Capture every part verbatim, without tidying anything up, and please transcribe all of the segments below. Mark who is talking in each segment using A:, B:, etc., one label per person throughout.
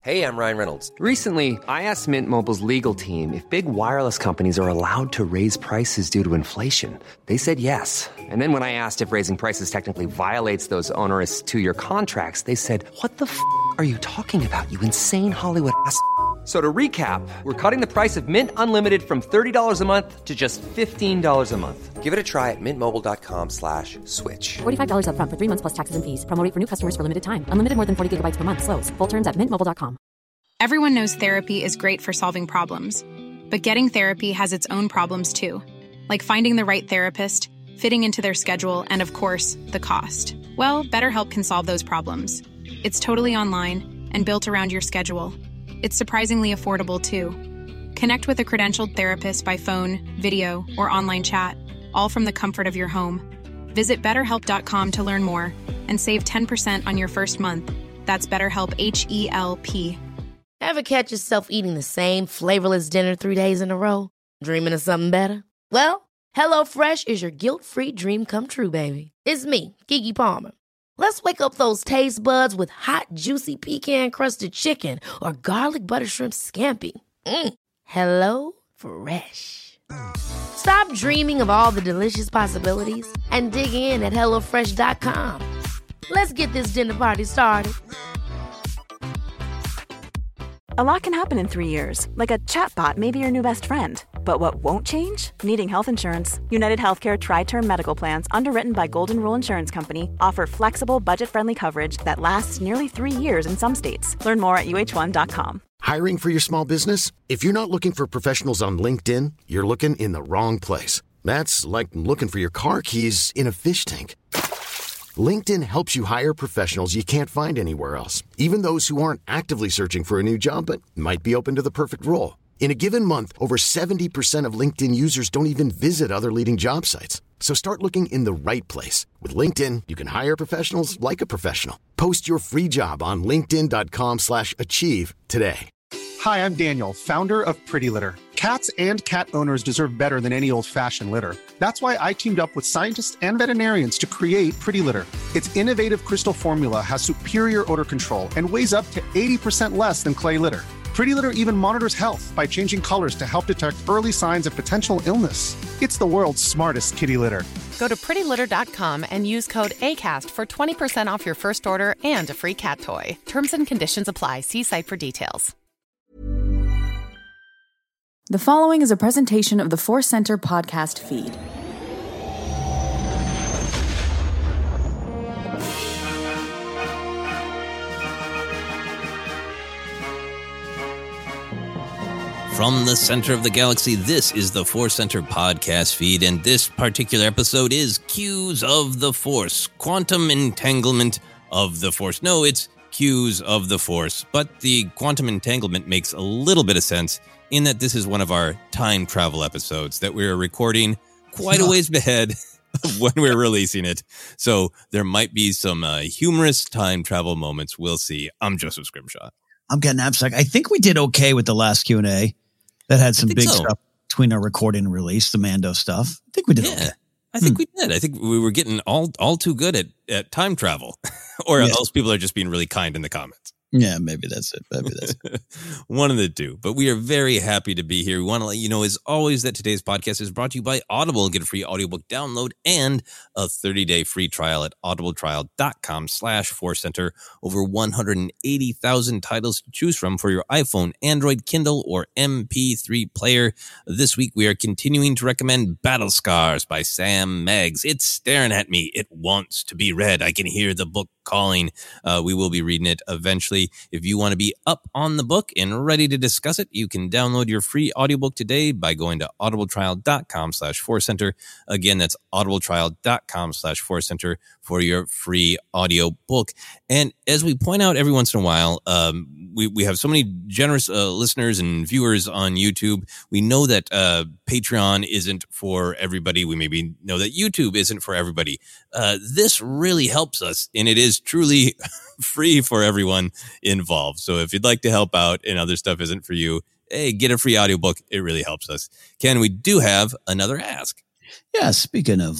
A: Hey, I'm Ryan Reynolds.
B: Recently, I asked Mint Mobile's legal team if big wireless companies are allowed to raise prices due to inflation. They said yes. And then when I asked if raising prices technically violates those onerous two-year contracts, they said, what the f*** are you talking about, you insane Hollywood ass f- So to recap, we're cutting the price of Mint Unlimited from thirty dollars a month to just fifteen dollars a month.
A: Give it a try at mintmobile.com slash switch.
C: forty-five dollars up front for three months plus taxes and fees. Promo rate for new customers for limited time. Unlimited more than forty gigabytes per month. Slows full terms at mint mobile dot com.
D: Everyone knows therapy is great for solving problems. But getting therapy has its own problems too. Like finding the right therapist, fitting into their schedule, and of course, the cost. Well, BetterHelp can solve those problems. It's totally online and built around your schedule. It's surprisingly affordable, too. Connect with a credentialed therapist by phone, video, or online chat, all from the comfort of your home. Visit better help dot com to learn more and save ten percent on your first month. That's BetterHelp, H E L P.
E: Ever catch yourself eating the same flavorless dinner three days in a row? Dreaming of something better? Well, HelloFresh is your guilt-free dream come true, baby. It's me, Keke Palmer. Let's wake up those taste buds with hot, juicy pecan-crusted chicken or garlic butter shrimp scampi. Mm. Hello Fresh. Stop dreaming of all the delicious possibilities and dig in at hello fresh dot com. Let's get this dinner party started.
F: A lot can happen in three years, like a chatbot may be your new best friend. But what won't change? Needing health insurance. United Healthcare Tri-Term Medical Plans, underwritten by Golden Rule Insurance Company, offer flexible, budget-friendly coverage that lasts nearly three years in some states. Learn more at U H one dot com.
G: Hiring for your small business? If you're not looking for professionals on LinkedIn, you're looking in the wrong place. That's like looking for your car keys in a fish tank. LinkedIn helps you hire professionals you can't find anywhere else, even those who aren't actively searching for a new job but might be open to the perfect role. In a given month, over seventy percent of LinkedIn users don't even visit other leading job sites. So start looking in the right place. With LinkedIn, you can hire professionals like a professional. Post your free job on linkedin dot com slash achieve today.
H: Hi, I'm Daniel, founder of Pretty Litter. Cats and cat owners deserve better than any old-fashioned litter. That's why I teamed up with scientists and veterinarians to create Pretty Litter. Its innovative crystal formula has superior odor control and weighs up to eighty percent less than clay litter. Pretty Litter even monitors health by changing colors to help detect early signs of potential illness. It's the world's smartest kitty litter.
I: Go to pretty litter dot com and use code ACAST for twenty percent off your first order and a free cat toy. Terms and conditions apply. See site for details.
J: The following is a presentation of the Force Center podcast feed.
K: From the center of the galaxy, this is the Force Center podcast feed, and this particular episode is Cues of the Force, Quantum Entanglement of the Force. No, it's Cues of the Force, but the quantum entanglement makes a little bit of sense in that this is one of our time travel episodes that we're recording quite a ways ahead of when we're releasing it. So there might be some uh, humorous time travel moments. We'll see. I'm Joseph Scrimshaw.
L: I'm Ken Knapsack. I think we did okay with the last Q and A. That had some big
K: so.
L: stuff between our recording and release, the Mando stuff. I think we did
K: yeah,
L: okay.
K: I think
L: hmm.
K: we did. I think we were getting all all too good at, at time travel. Or
L: yeah.
K: else people are just being really kind in the comments.
L: Yeah, maybe that's it. Maybe that's it.
K: One of the two. But we are very happy to be here. We want to let you know, as always, that today's podcast is brought to you by Audible. Get a free audiobook download and a thirty-day free trial at audibletrial.com slash Force Center. Over one hundred eighty thousand titles to choose from for your iPhone, Android, Kindle, or M P three player. This week, we are continuing to recommend Battle Scars by Sam Meggs. It's staring at me. It wants to be read. I can hear the book calling. Uh, we will be reading it eventually. If you want to be up on the book and ready to discuss it, you can download your free audiobook today by going to audibletrial.com slash Force Center. Again, that's audibletrial.com slash Force Center for your free audio book. And as we point out every once in a while, um, we, we have so many generous uh, listeners and viewers on YouTube. We know that uh, Patreon isn't for everybody. We maybe know that YouTube isn't for everybody. Uh, this really helps us, and it is truly free for everyone involved. So if you'd like to help out and other stuff isn't for you, hey, get a free audiobook. It really helps us. Ken, we do have another ask.
L: Yeah, speaking of uh,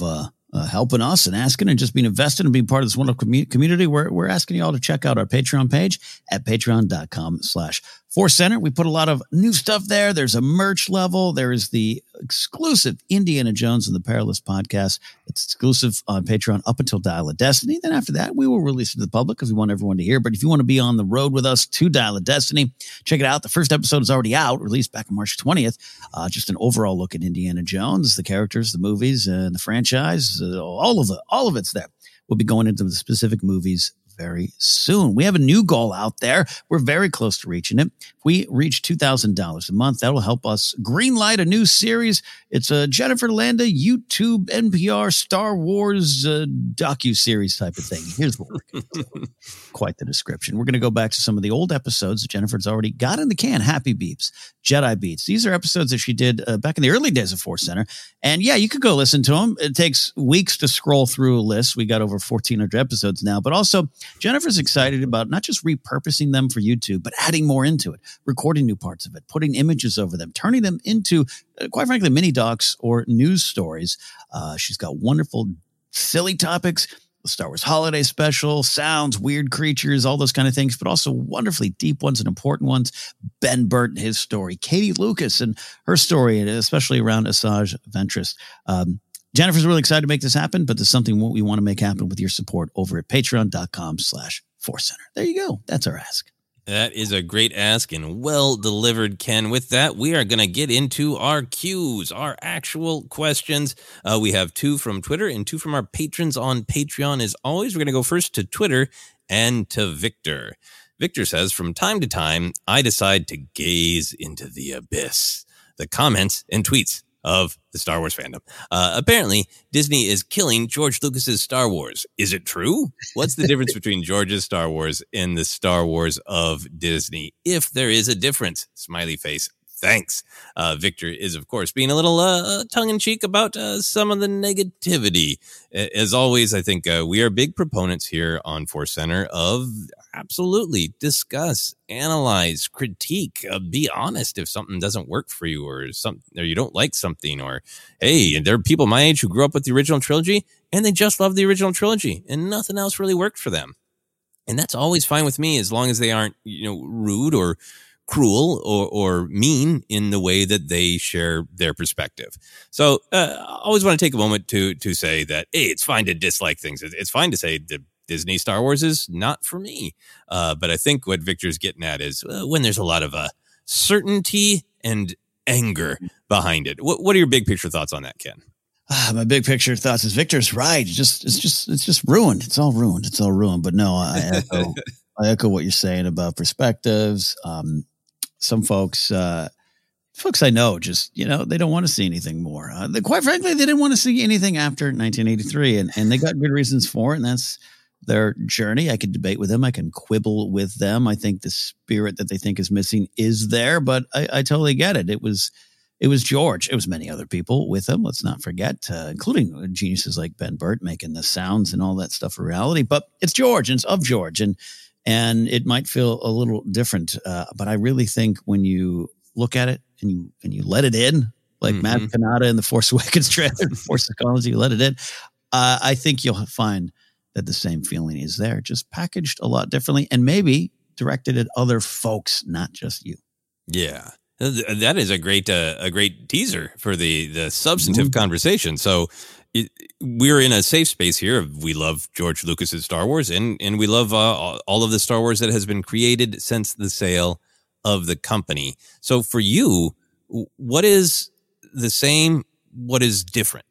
L: uh, helping us and asking and just being invested and being part of this wonderful commu- community, we're, we're asking you all to check out our Patreon page at patreon.com slash Force Center. We put a lot of new stuff there. There's a merch level. There is the exclusive Indiana Jones and the Perilous podcast. It's exclusive on Patreon up until Dial of Destiny. Then after that, we will release it to the public because we want everyone to hear. But if you want to be on the road with us to Dial of Destiny, check it out. The first episode is already out, released back on March twentieth. Uh, just an overall look at Indiana Jones, the characters, the movies, and uh, the franchise. Uh, all of it, all of it's there. We'll be going into the specific movies very soon. We have a new goal out there. We're very close to reaching it. If we reach two thousand dollars a month, that will help us greenlight a new series. It's a Jennifer Landa YouTube N P R Star Wars uh, docu-series type of thing. Here's what we're going to do. Quite the description. We're going to go back to some of the old episodes that Jennifer's already got in the can. Happy Beeps, Jedi Beats. These are episodes that she did uh, back in the early days of Force Center. And yeah, you could go listen to them. It takes weeks to scroll through a list. We got over fourteen hundred episodes now, but also Jennifer's excited about not just repurposing them for YouTube, but adding more into it, recording new parts of it, putting images over them, turning them into, uh, quite frankly, mini docs or news stories. Uh, she's got wonderful, silly topics, the Star Wars Holiday Special, sounds, weird creatures, all those kind of things, but also wonderfully deep ones and important ones. Ben Burtt and his story, Katie Lucas and her story, and especially around Asajj Ventress. Um, Jennifer's really excited to make this happen, but there's something we want to make happen with your support over at patreon.com slash Force Center. There you go. That's our ask.
K: That is a great ask and well delivered, Ken. With that, we are going to get into our Q's, our actual questions. Uh, we have two from Twitter and two from our patrons on Patreon. As always, we're going to go first to Twitter and to Victor. Victor says, from time to time, I decide to gaze into the abyss. The comments and tweets of the Star Wars fandom. Uh, apparently, Disney is killing George Lucas's Star Wars. Is it true? What's the difference between George's Star Wars and the Star Wars of Disney? If there is a difference, smiley face. Thanks. Uh, Victor is, of course, being a little uh, tongue-in-cheek about uh, some of the negativity. As always, I think uh, we are big proponents here on Force Center of absolutely discuss, analyze, critique, uh, be honest if something doesn't work for you or something, or you don't like something, or hey, there are people my age who grew up with the original trilogy and they just love the original trilogy and nothing else really worked for them. And that's always fine with me as long as they aren't, you know, rude or cruel or, or mean in the way that they share their perspective. So uh, I always want to take a moment to to say that, hey, it's fine to dislike things. It's fine to say that Disney Star Wars is not for me. Uh, but I think what Victor's getting at is uh, when there's a lot of uh, certainty and anger behind it. What, what are your big picture thoughts on that, Ken?
L: Ah, my big picture thoughts is Victor's right. It's just, it's just, it's just ruined. It's all ruined. It's all ruined. But no, I echo, I echo what you're saying about perspectives. Um, some folks, uh, folks I know, just, you know, they don't want to see anything more. Uh, they, quite frankly, they didn't want to see anything after nineteen eighty-three, and, and they got good reasons for it. And that's their journey. I could debate with them. I can quibble with them. I think the spirit that they think is missing is there, but I, I totally get it. It was, it was George. It was many other people with him. Let's not forget, uh, including geniuses like Ben Burtt making the sounds and all that stuff a reality, but it's George and it's of George. And, and it might feel a little different. Uh, but I really think when you look at it and you, and you let it in, like mm-hmm. Matt Canada in the Force Awakens trailer, Force Psychology, you let it in. Uh, I think you'll find that the same feeling is there, just packaged a lot differently and maybe directed at other folks, not just you.
K: Yeah, that is a great uh, a great teaser for the the substantive mm-hmm. conversation. So it, we're in a safe space here. We love George Lucas's Star Wars, and and we love uh, all of the Star Wars that has been created since the sale of the company. So for you, what is the same? What is different?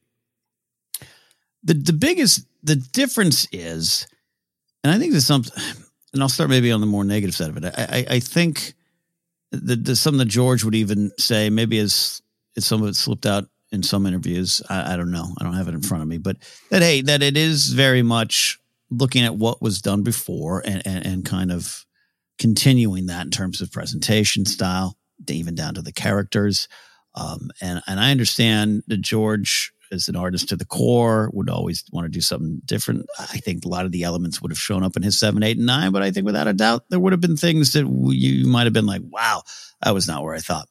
L: The the biggest the difference is, and I think there's some, and I'll start maybe on the more negative side of it. I I, I think that the, something that George would even say, maybe as, as some of it slipped out in some interviews. I, I don't know. I don't have it in front of me, but that, hey, that it is very much looking at what was done before and, and, and kind of continuing that in terms of presentation style, even down to the characters. Um, and, and I understand that George, as an artist to the core, would always want to do something different. I think a lot of the elements would have shown up in his seven, eight, and nine, but I think without a doubt, there would have been things that you might have been like, wow, that was not where I thought.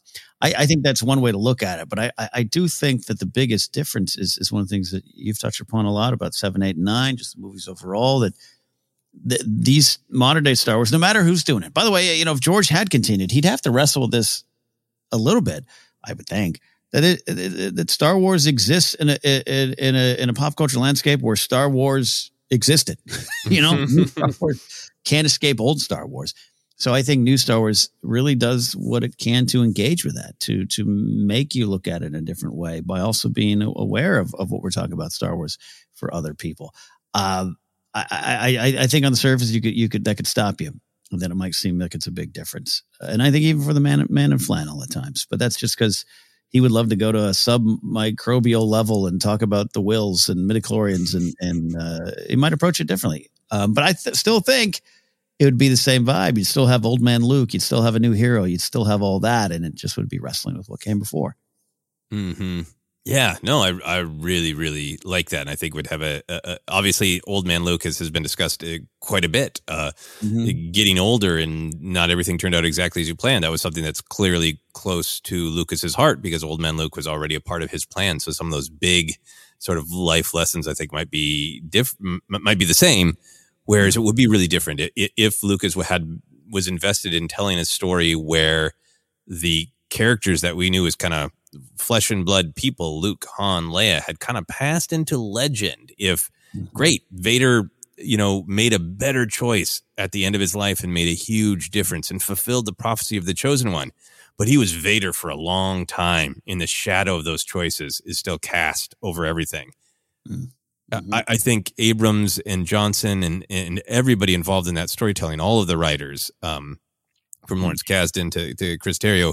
L: I, I think that's one way to look at it. But I, I, I do think that the biggest difference is, is one of the things that you've touched upon a lot about seven, eight, and nine, just the movies overall, that the, these modern day Star Wars, no matter who's doing it. By the way, you know, if George had continued, he'd have to wrestle with this a little bit, I would think. That it, it, that Star Wars exists in a in, in a in a pop culture landscape where Star Wars existed. You know, new Star Wars can't escape old Star Wars. So I think new Star Wars really does what it can to engage with that, to to make you look at it in a different way by also being aware of, of what we're talking about Star Wars for other people. Um, I, I I think on the surface you could you could that could stop you, and then it might seem like it's a big difference. And I think even for the man man in flannel at times, but that's just because he would love to go to a sub-microbial level and talk about the wills and midichlorians, and and uh, he might approach it differently. Um, but I th- still think it would be the same vibe. You'd still have old man Luke. You'd still have a new hero. You'd still have all that, and it just would be wrestling with what came before.
K: Mm-hmm. Yeah, no, I I really, really like that. And I think would have a, a, a obviously old man Luke has, has been discussed uh, quite a bit. Uh, mm-hmm. Getting older and not everything turned out exactly as you planned. That was something that's clearly close to Lucas's heart because old man Luke was already a part of his plan. So some of those big sort of life lessons I think might be diff m- might be the same. Whereas it would be really different if Lucas had was invested in telling a story where the characters that we knew as kind of flesh and blood people, Luke, Han, Leia, had kind of passed into legend. If great Vader, you know, made a better choice at the end of his life and made a huge difference and fulfilled the prophecy of the chosen one, but he was Vader for a long time. In the shadow of those choices is still cast over everything. Mm-hmm. I, I think Abrams and Johnson and, and everybody involved in that storytelling, all of the writers, um, from Lawrence Kasdan to, to Chris Terrio,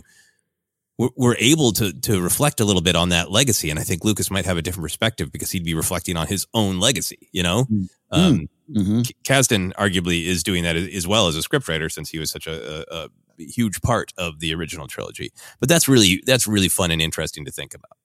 K: were able to to reflect a little bit on that legacy. And I think Lucas might have a different perspective because he'd be reflecting on his own legacy, you know? Mm-hmm. Um, mm-hmm. Kasdan arguably is doing that as well as a scriptwriter since he was such a, a, a huge part of the original trilogy. But that's really, that's really fun and interesting to think about.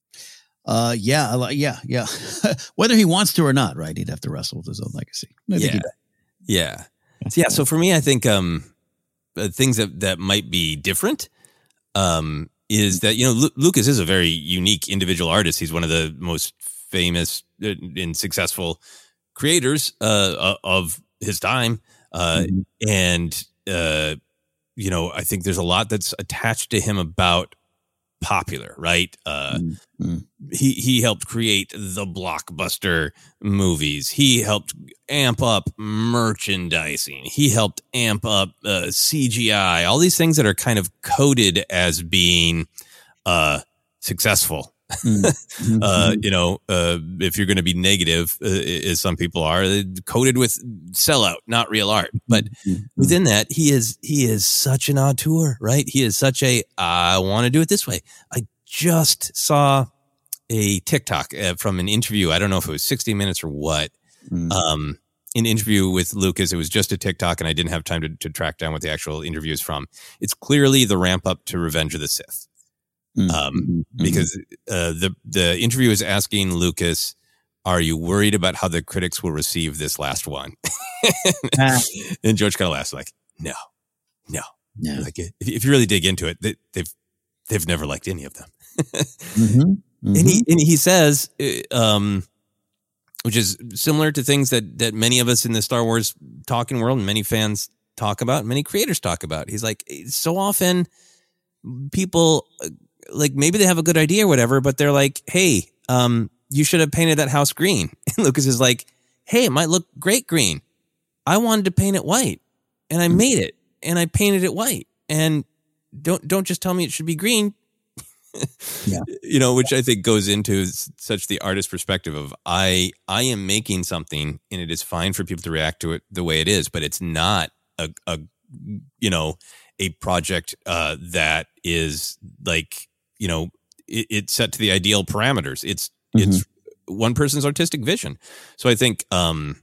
L: Uh, yeah, yeah, yeah. Whether he wants to or not, right? He'd have to wrestle with his own legacy. I
K: yeah. Yeah. So, yeah. So for me, I think um, uh, things that, that might be different Um, is that, you know, Lu- Lucas is a very unique individual artist. He's one of the most famous and successful creators uh, of his time. Uh, mm-hmm. And, uh, you know, I think there's a lot that's attached to him about popular, right? Uh, mm-hmm. He he helped create the blockbuster movies. He helped amp up merchandising. He helped amp up uh, C G I. All these things that are kind of coded as being uh, successful. Mm-hmm. uh, you know, uh, if you're going to be negative, uh, as some people are, coded with sellout, not real art. But mm-hmm. within that, he is he is such an auteur, right? He is such a I want to do it this way. I just saw a TikTok uh, from an interview. I don't know if it was sixty minutes or what. Mm-hmm. Um, an interview with Lucas. It was just a TikTok, and I didn't have time to, to track down what the actual interview is from. It's clearly the ramp up to Revenge of the Sith. Um, mm-hmm. because uh, the the interview is asking Lucas, "Are you worried about how the critics will receive this last one?" ah. And George kind of laughs, like, "No, no, no." Like if, if you really dig into it, they, they've they've never liked any of them. mm-hmm. Mm-hmm. And he and he says, um, which is similar to things that that many of us in the Star Wars talking world and many fans talk about, many creators talk about. He's like, so often people. Like maybe they have a good idea or whatever, but they're like, hey, um, you should have painted that house green. And Lucas is like, hey, it might look great green. I wanted to paint it white and I made it and I painted it white. And don't, don't just tell me it should be green. yeah. You know, which I think goes into such the artist perspective of I, I am making something and it is fine for people to react to it the way it is, but it's not a, a you know, a project uh, that is like, you know, it, it's set to the ideal parameters. It's mm-hmm. it's one person's artistic vision. So I think um,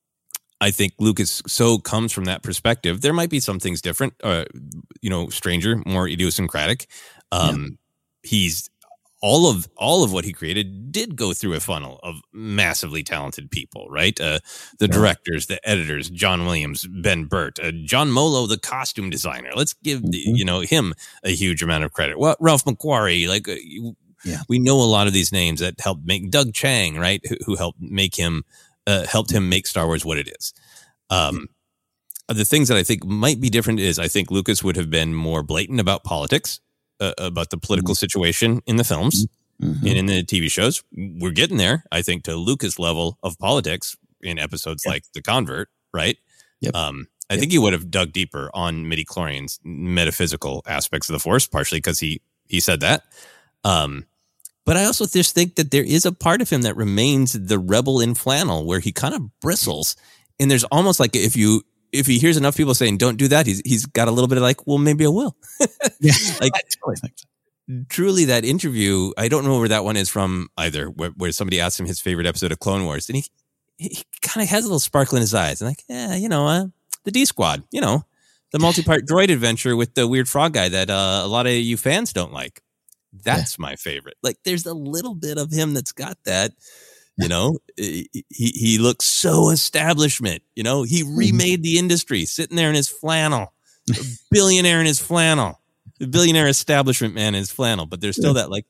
K: I think Lucas so comes from that perspective. There might be some things different, uh, you know, stranger, more idiosyncratic. Um, yeah. He's all of all of what he created did go through a funnel of massively talented people, right? Uh, the yeah. directors, the editors, John Williams, Ben Burt, uh, John Molo, the costume designer. Let's give mm-hmm. you know him a huge amount of credit. Well, Ralph McQuarrie, like uh, yeah. we know a lot of these names that helped make Doug Chang, right? Who, who helped make him uh, helped him make Star Wars what it is. Um, mm-hmm. The things that I think might be different is I think Lucas would have been more blatant about politics. Uh, about the political situation in the films mm-hmm. and in the T V shows. We're getting there, I think, to Lucas level of politics in episodes yep. like The Convert, right? Yep. Um, I yep. think he would have dug deeper on midichlorians metaphysical aspects of the Force, partially because he he said that. Um, but I also just think that there is a part of him that remains the rebel in flannel, where he kind of bristles, and there's almost like if you. If he hears enough people saying, don't do that, he's he's got a little bit of like, well, maybe I will. yeah, like, totally think so. Truly, that interview, I don't know where that one is from either, where, where somebody asked him his favorite episode of Clone Wars. And he he kind of has a little sparkle in his eyes. And like, yeah, you know, uh, the D Squad, you know, the multi-part droid adventure with the weird frog guy that uh, a lot of you fans don't like. That's yeah. my favorite. Like, there's a little bit of him that's got that. You know, he he looks so establishment. You know, he remade the industry, sitting there in his flannel, a billionaire in his flannel, a billionaire establishment man in his flannel. But there's still that like,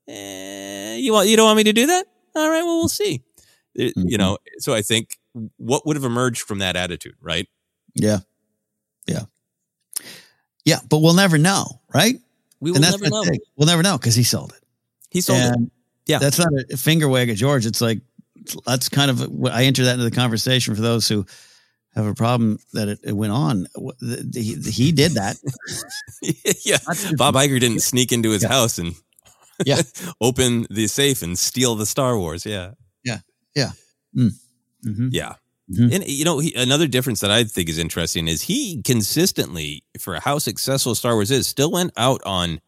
K: eh, you want you don't want me to do that? All right, well, we'll see. Mm-hmm. You know, so I think what would have emerged from that attitude, right?
L: Yeah, yeah, yeah. But we'll never know, right?
K: We will never know. Thing.
L: We'll never know because he sold it.
K: He sold and it. Yeah, that's
L: not a finger wag at George. It's like, that's kind of, I enter that into the conversation for those who have a problem that it, it went on. He, he did that.
K: yeah. Bob Iger didn't sneak into his
L: yeah.
K: house and
L: yeah.
K: open the safe and steal the Star Wars. Yeah.
L: Yeah. Yeah. Mm.
K: Mm-hmm. Yeah. Mm-hmm. And, you know, he, another difference that I think is interesting is he consistently, for how successful Star Wars is, still went out on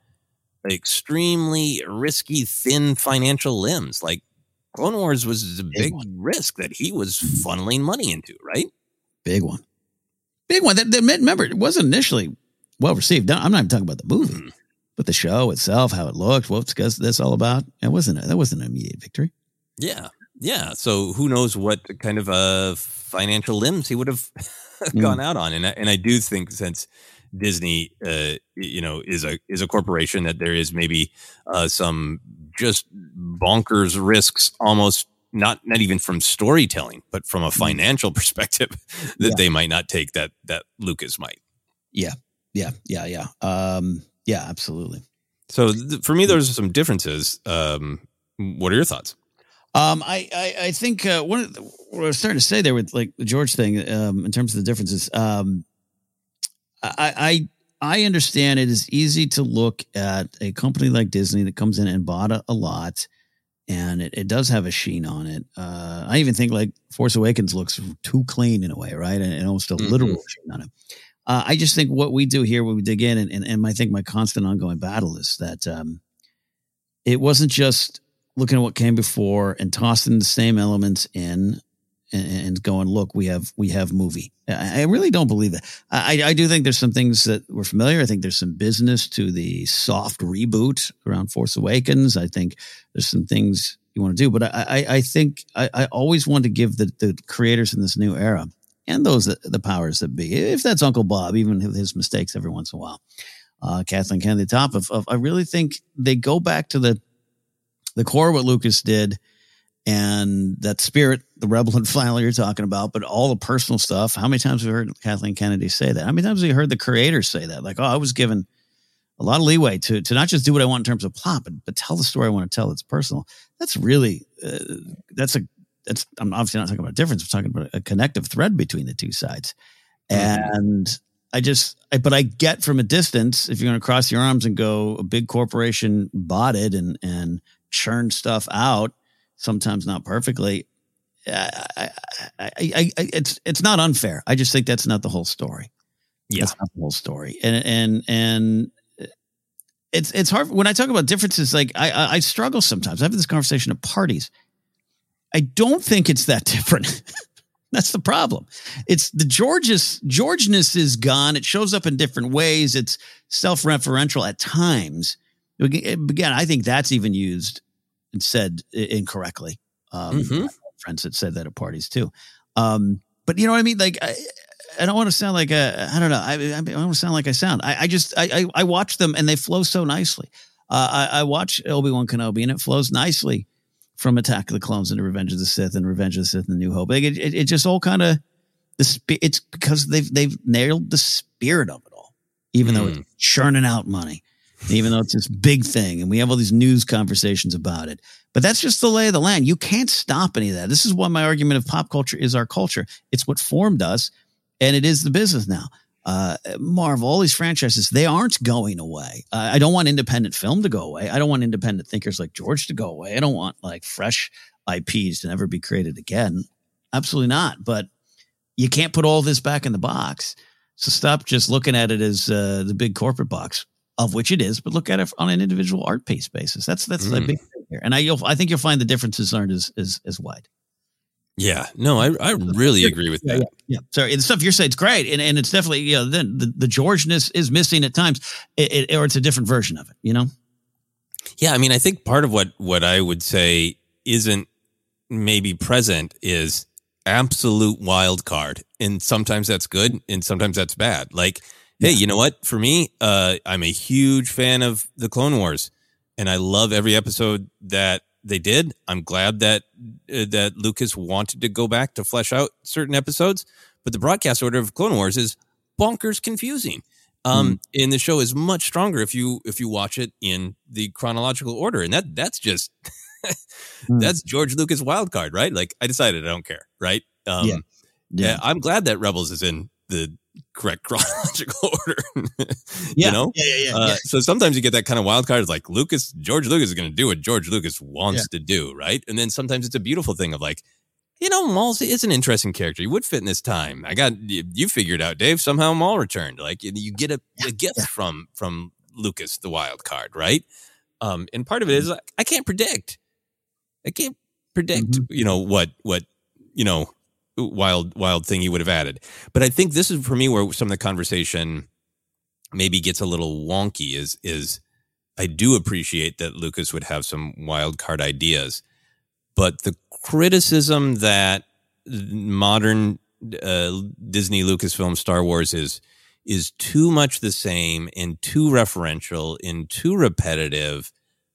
K: extremely risky, thin financial limbs. Like Clone Wars was a big, big risk that he was funneling money into, right?
L: Big one. Big one. That, that, remember, it wasn't initially well received. I'm not even talking about the movie, mm-hmm. but the show itself, how it looked, what's this all about? It wasn't a, that wasn't an immediate victory.
K: Yeah. Yeah. So who knows what kind of uh, financial limbs he would have gone mm. out on. And I, and I do think since Disney, uh, you know, is a is a corporation that there is maybe uh, some just bonkers risks, almost not not even from storytelling, but from a financial perspective that yeah. they might not take that that Lucas might.
L: Yeah, yeah, yeah, yeah, um, yeah, absolutely.
K: So th- for me, there's some differences. Um, what are your thoughts?
L: Um, I, I I think uh, one of the, what I was starting to say there with like the George thing, um, in terms of the differences. Um, I, I I understand it is easy to look at a company like Disney that comes in and bought a, a lot, and it, it does have a sheen on it. Uh, I even think like Force Awakens looks too clean in a way, right? And, and almost a mm-hmm. literal sheen on it. Uh, I just think what we do here when we dig in, and, and, and I think my constant ongoing battle is that um, it wasn't just looking at what came before and tossing the same elements in and going, look, we have we have movie. I really don't believe that. I, I do think there's some things that were familiar. I think there's some business to the soft reboot around Force Awakens. I think there's some things you want to do. But I, I, I think I, I always want to give the, the creators in this new era and those that, the powers that be, if that's Uncle Bob, even with his mistakes every once in a while, uh, Kathleen Kennedy, top of, of, I really think they go back to the the core of what Lucas did. And that spirit, the rebel and flannel you're talking about, but all the personal stuff. How many times have we heard Kathleen Kennedy say that? How many times have we heard the creators say that? Like, oh, I was given a lot of leeway to to not just do what I want in terms of plot, but, but tell the story I want to tell that's personal. That's really, uh, that's a, that's, I'm obviously not talking about a difference. I'm talking about a connective thread between the two sides. Mm-hmm. And I just, I, but I get from a distance, if you're going to cross your arms and go, a big corporation bought it and, and churned stuff out, sometimes not perfectly. I, I, I, I, it's it's not unfair. I just think that's not the whole story.
K: Yeah,
L: that's not the whole story. And and and it's it's hard when I talk about differences. Like I I struggle sometimes. I have this conversation at parties. I don't think it's that different. That's the problem. It's the George's Georgeness is gone. It shows up in different ways. It's self-referential at times. Again, I think that's even used and said incorrectly. Um, mm-hmm. Friends that said that at parties too. Um, but you know what I mean? Like, I, I don't want to sound like a, I don't know. I, I don't want to sound like I sound. I, I just, I, I, I watch them and they flow so nicely. Uh, I, I watch Obi-Wan Kenobi and it flows nicely from Attack of the Clones into Revenge of the Sith and Revenge of the Sith and New Hope. Like it, it, it just all kind of, the it's because they've, they've nailed the spirit of it all, even mm. though it's churning out money. Even though it's this big thing and we have all these news conversations about it. But that's just the lay of the land. You can't stop any of that. This is why my argument of pop culture is our culture. It's what formed us, and it is the business now. Uh, Marvel, all these franchises, they aren't going away. Uh, I don't want independent film to go away. I don't want independent thinkers like George to go away. I don't want like fresh I Ps to never be created again. Absolutely not. But you can't put all this back in the box. So stop just looking at it as uh, the big corporate box. Of which it is, but look at it on an individual art piece basis. That's that's mm. the big thing here, and I you'll, I think you'll find the differences aren't as as, as wide.
K: Yeah, no, I I really agree with
L: yeah,
K: that.
L: Yeah, yeah. Sorry, the stuff you're saying is great, and, and it's definitely you know then the, the Georgeness is missing at times, it, it, or it's a different version of it. You know.
K: Yeah, I mean, I think part of what what I would say isn't maybe present is absolute wild card, and sometimes that's good, and sometimes that's bad. Like. Hey, you know what? For me, uh, I'm a huge fan of the Clone Wars, and I love every episode that they did. I'm glad that uh, that Lucas wanted to go back to flesh out certain episodes, but the broadcast order of Clone Wars is bonkers confusing. Um, mm. And the show is much stronger if you if you watch it in the chronological order, and that that's just mm. that's George Lucas wild card, right? Like I decided I don't care, right? Um, yeah. Yeah. I'm glad that Rebels is in the correct chronological order.
L: yeah,
K: you know?
L: Yeah, yeah, yeah,
K: uh,
L: yeah.
K: So sometimes you get that kind of wild card. It's like Lucas, George Lucas is going to do what George Lucas wants yeah. to do, right? And then sometimes it's a beautiful thing of like, you know, Maul is an interesting character. He would fit in this time. I got you, you figured out, Dave. Somehow Maul returned. Like you get a, yeah. a gift yeah. from from Lucas, the wild card, right? Um, and part of it is like, I can't predict. I can't predict. Mm-hmm. You know what? What you know. wild wild thing you would have added. But I think this is for me where some of the conversation maybe gets a little wonky is is I do appreciate that Lucas would have some wild card ideas, but the criticism that modern uh, Disney Lucasfilm Star Wars is is too much the same and too referential and too repetitive.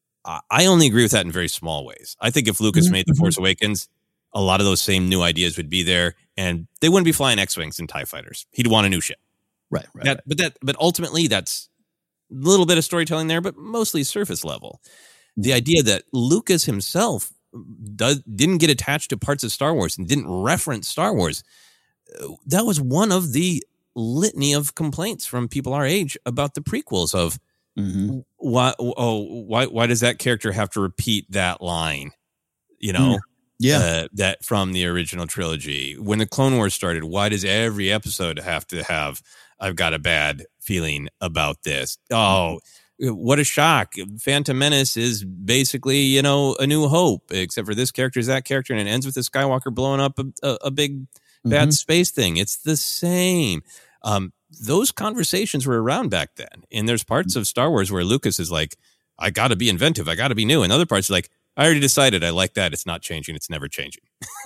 K: I only agree with that in very small ways. I think if Lucas mm-hmm. made The Force Awakens, a lot of those same new ideas would be there, and they wouldn't be flying X-Wings and TIE fighters. He'd want a new ship.
L: Right, right.
K: That,
L: right.
K: But that, but ultimately, that's a little bit of storytelling there, but mostly surface level. The idea that Lucas himself does, didn't get attached to parts of Star Wars and didn't reference Star Wars, that was one of the litany of complaints from people our age about the prequels of mm-hmm. why, oh, why, why does that character have to repeat that line? You know? Mm.
L: Yeah,
K: uh, that from the original trilogy. When the Clone Wars started, why does every episode have to have, I've got a bad feeling about this? Oh, what a shock. Phantom Menace is basically, you know, A New Hope, except for this character is that character, and it ends with the Skywalker blowing up a, a, a big bad mm-hmm. space thing. It's the same. Um, those conversations were around back then. And there's parts of Star Wars where Lucas is like, I got to be inventive. I got to be new. And other parts are like, I already decided I like that. It's not changing. It's never changing.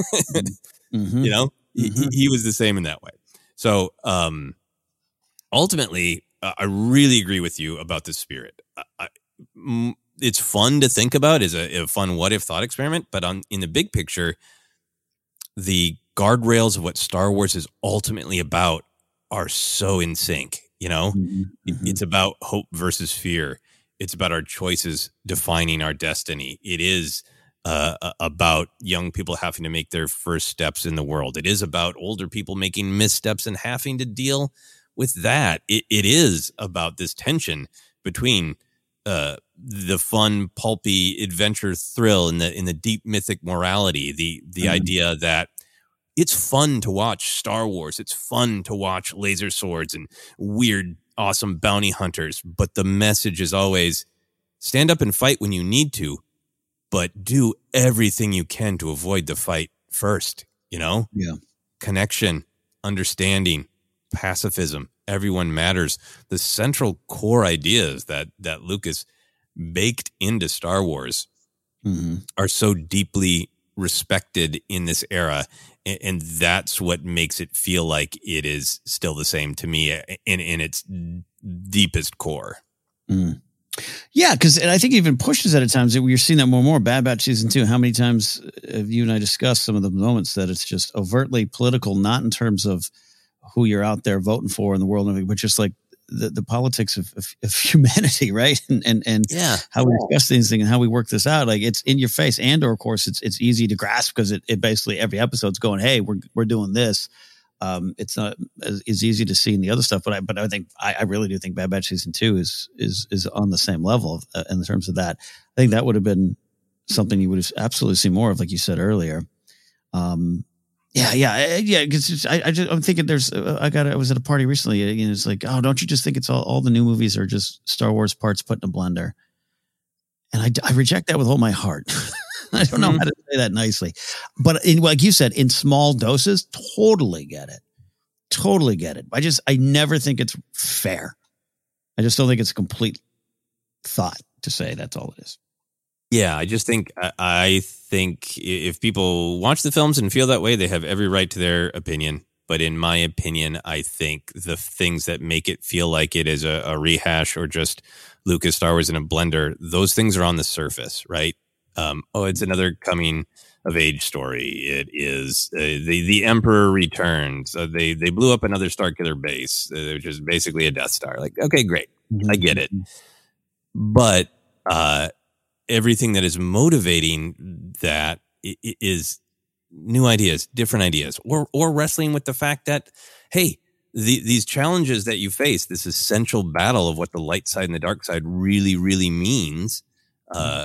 K: mm-hmm. You know, mm-hmm. he, he was the same in that way. So um, ultimately, uh, I really agree with you about the spirit. I, I, m- it's fun to think about as a, a fun what if thought experiment. But on in the big picture, the guardrails of what Star Wars is ultimately about are so in sync. You know, mm-hmm. it, it's about hope versus fear. It's about our choices defining our destiny. It is uh, about young people having to make their first steps in the world. It is about older people making missteps and having to deal with that. It, it is about this tension between uh, the fun, pulpy adventure thrill and the in the deep mythic morality. The the mm-hmm. idea that it's fun to watch Star Wars. It's fun to watch laser swords and weird, awesome bounty hunters, but the message is always stand up and fight when you need to, but do everything you can to avoid the fight first, you know?
L: Yeah.
K: Connection, understanding, pacifism, everyone matters. The central core ideas that, that Lucas baked into Star Wars
L: mm-hmm.
K: are so deeply respected in this era. And, and that's what makes it feel like it is still the same to me in, in its deepest core.
L: Mm. Yeah, because I think it even pushes at times. We're seeing that more and more. Bad Batch season two. How many times have you and I discussed some of the moments that it's just overtly political, not in terms of who you're out there voting for in the world, but just like the, the politics of, of, of humanity, right? And and and
K: yeah.
L: how we discuss these things and how we work this out. Like it's in your face, and or of course it's it's easy to grasp because it, it basically every episode's going, hey, we're we're doing this. Um, it's not as, as easy to see in the other stuff, but I, but I think I, I really do think Bad Batch season two is is is on the same level uh, in terms of that. I think that would have been something you would have absolutely seen more of, like you said earlier. Um, yeah, yeah, yeah. Because I, I just, I'm thinking there's uh, I got I was at a party recently, and it's like, oh, don't you just think it's all all the new movies are just Star Wars parts put in a blender? And I I reject that with all my heart. I don't know how to say that nicely, but in, like you said, in small doses, totally get it. Totally get it. I just, I never think it's fair. I just don't think it's a complete thought to say that's all it is.
K: Yeah, I just think, I think if people watch the films and feel that way, they have every right to their opinion. But in my opinion, I think the things that make it feel like it is a, a rehash or just Lucas Star Wars in a blender, those things are on the surface, right? Um, oh, it's another coming of age story. It is uh, the the Emperor returns. Uh, they they blew up another Starkiller base, uh, which is basically a Death Star. Like, okay, great, mm-hmm. I get it. But uh, everything that is motivating that is new ideas, different ideas, or or wrestling with the fact that, hey, the, these challenges that you face, this essential battle of what the light side and the dark side really, really means. Uh,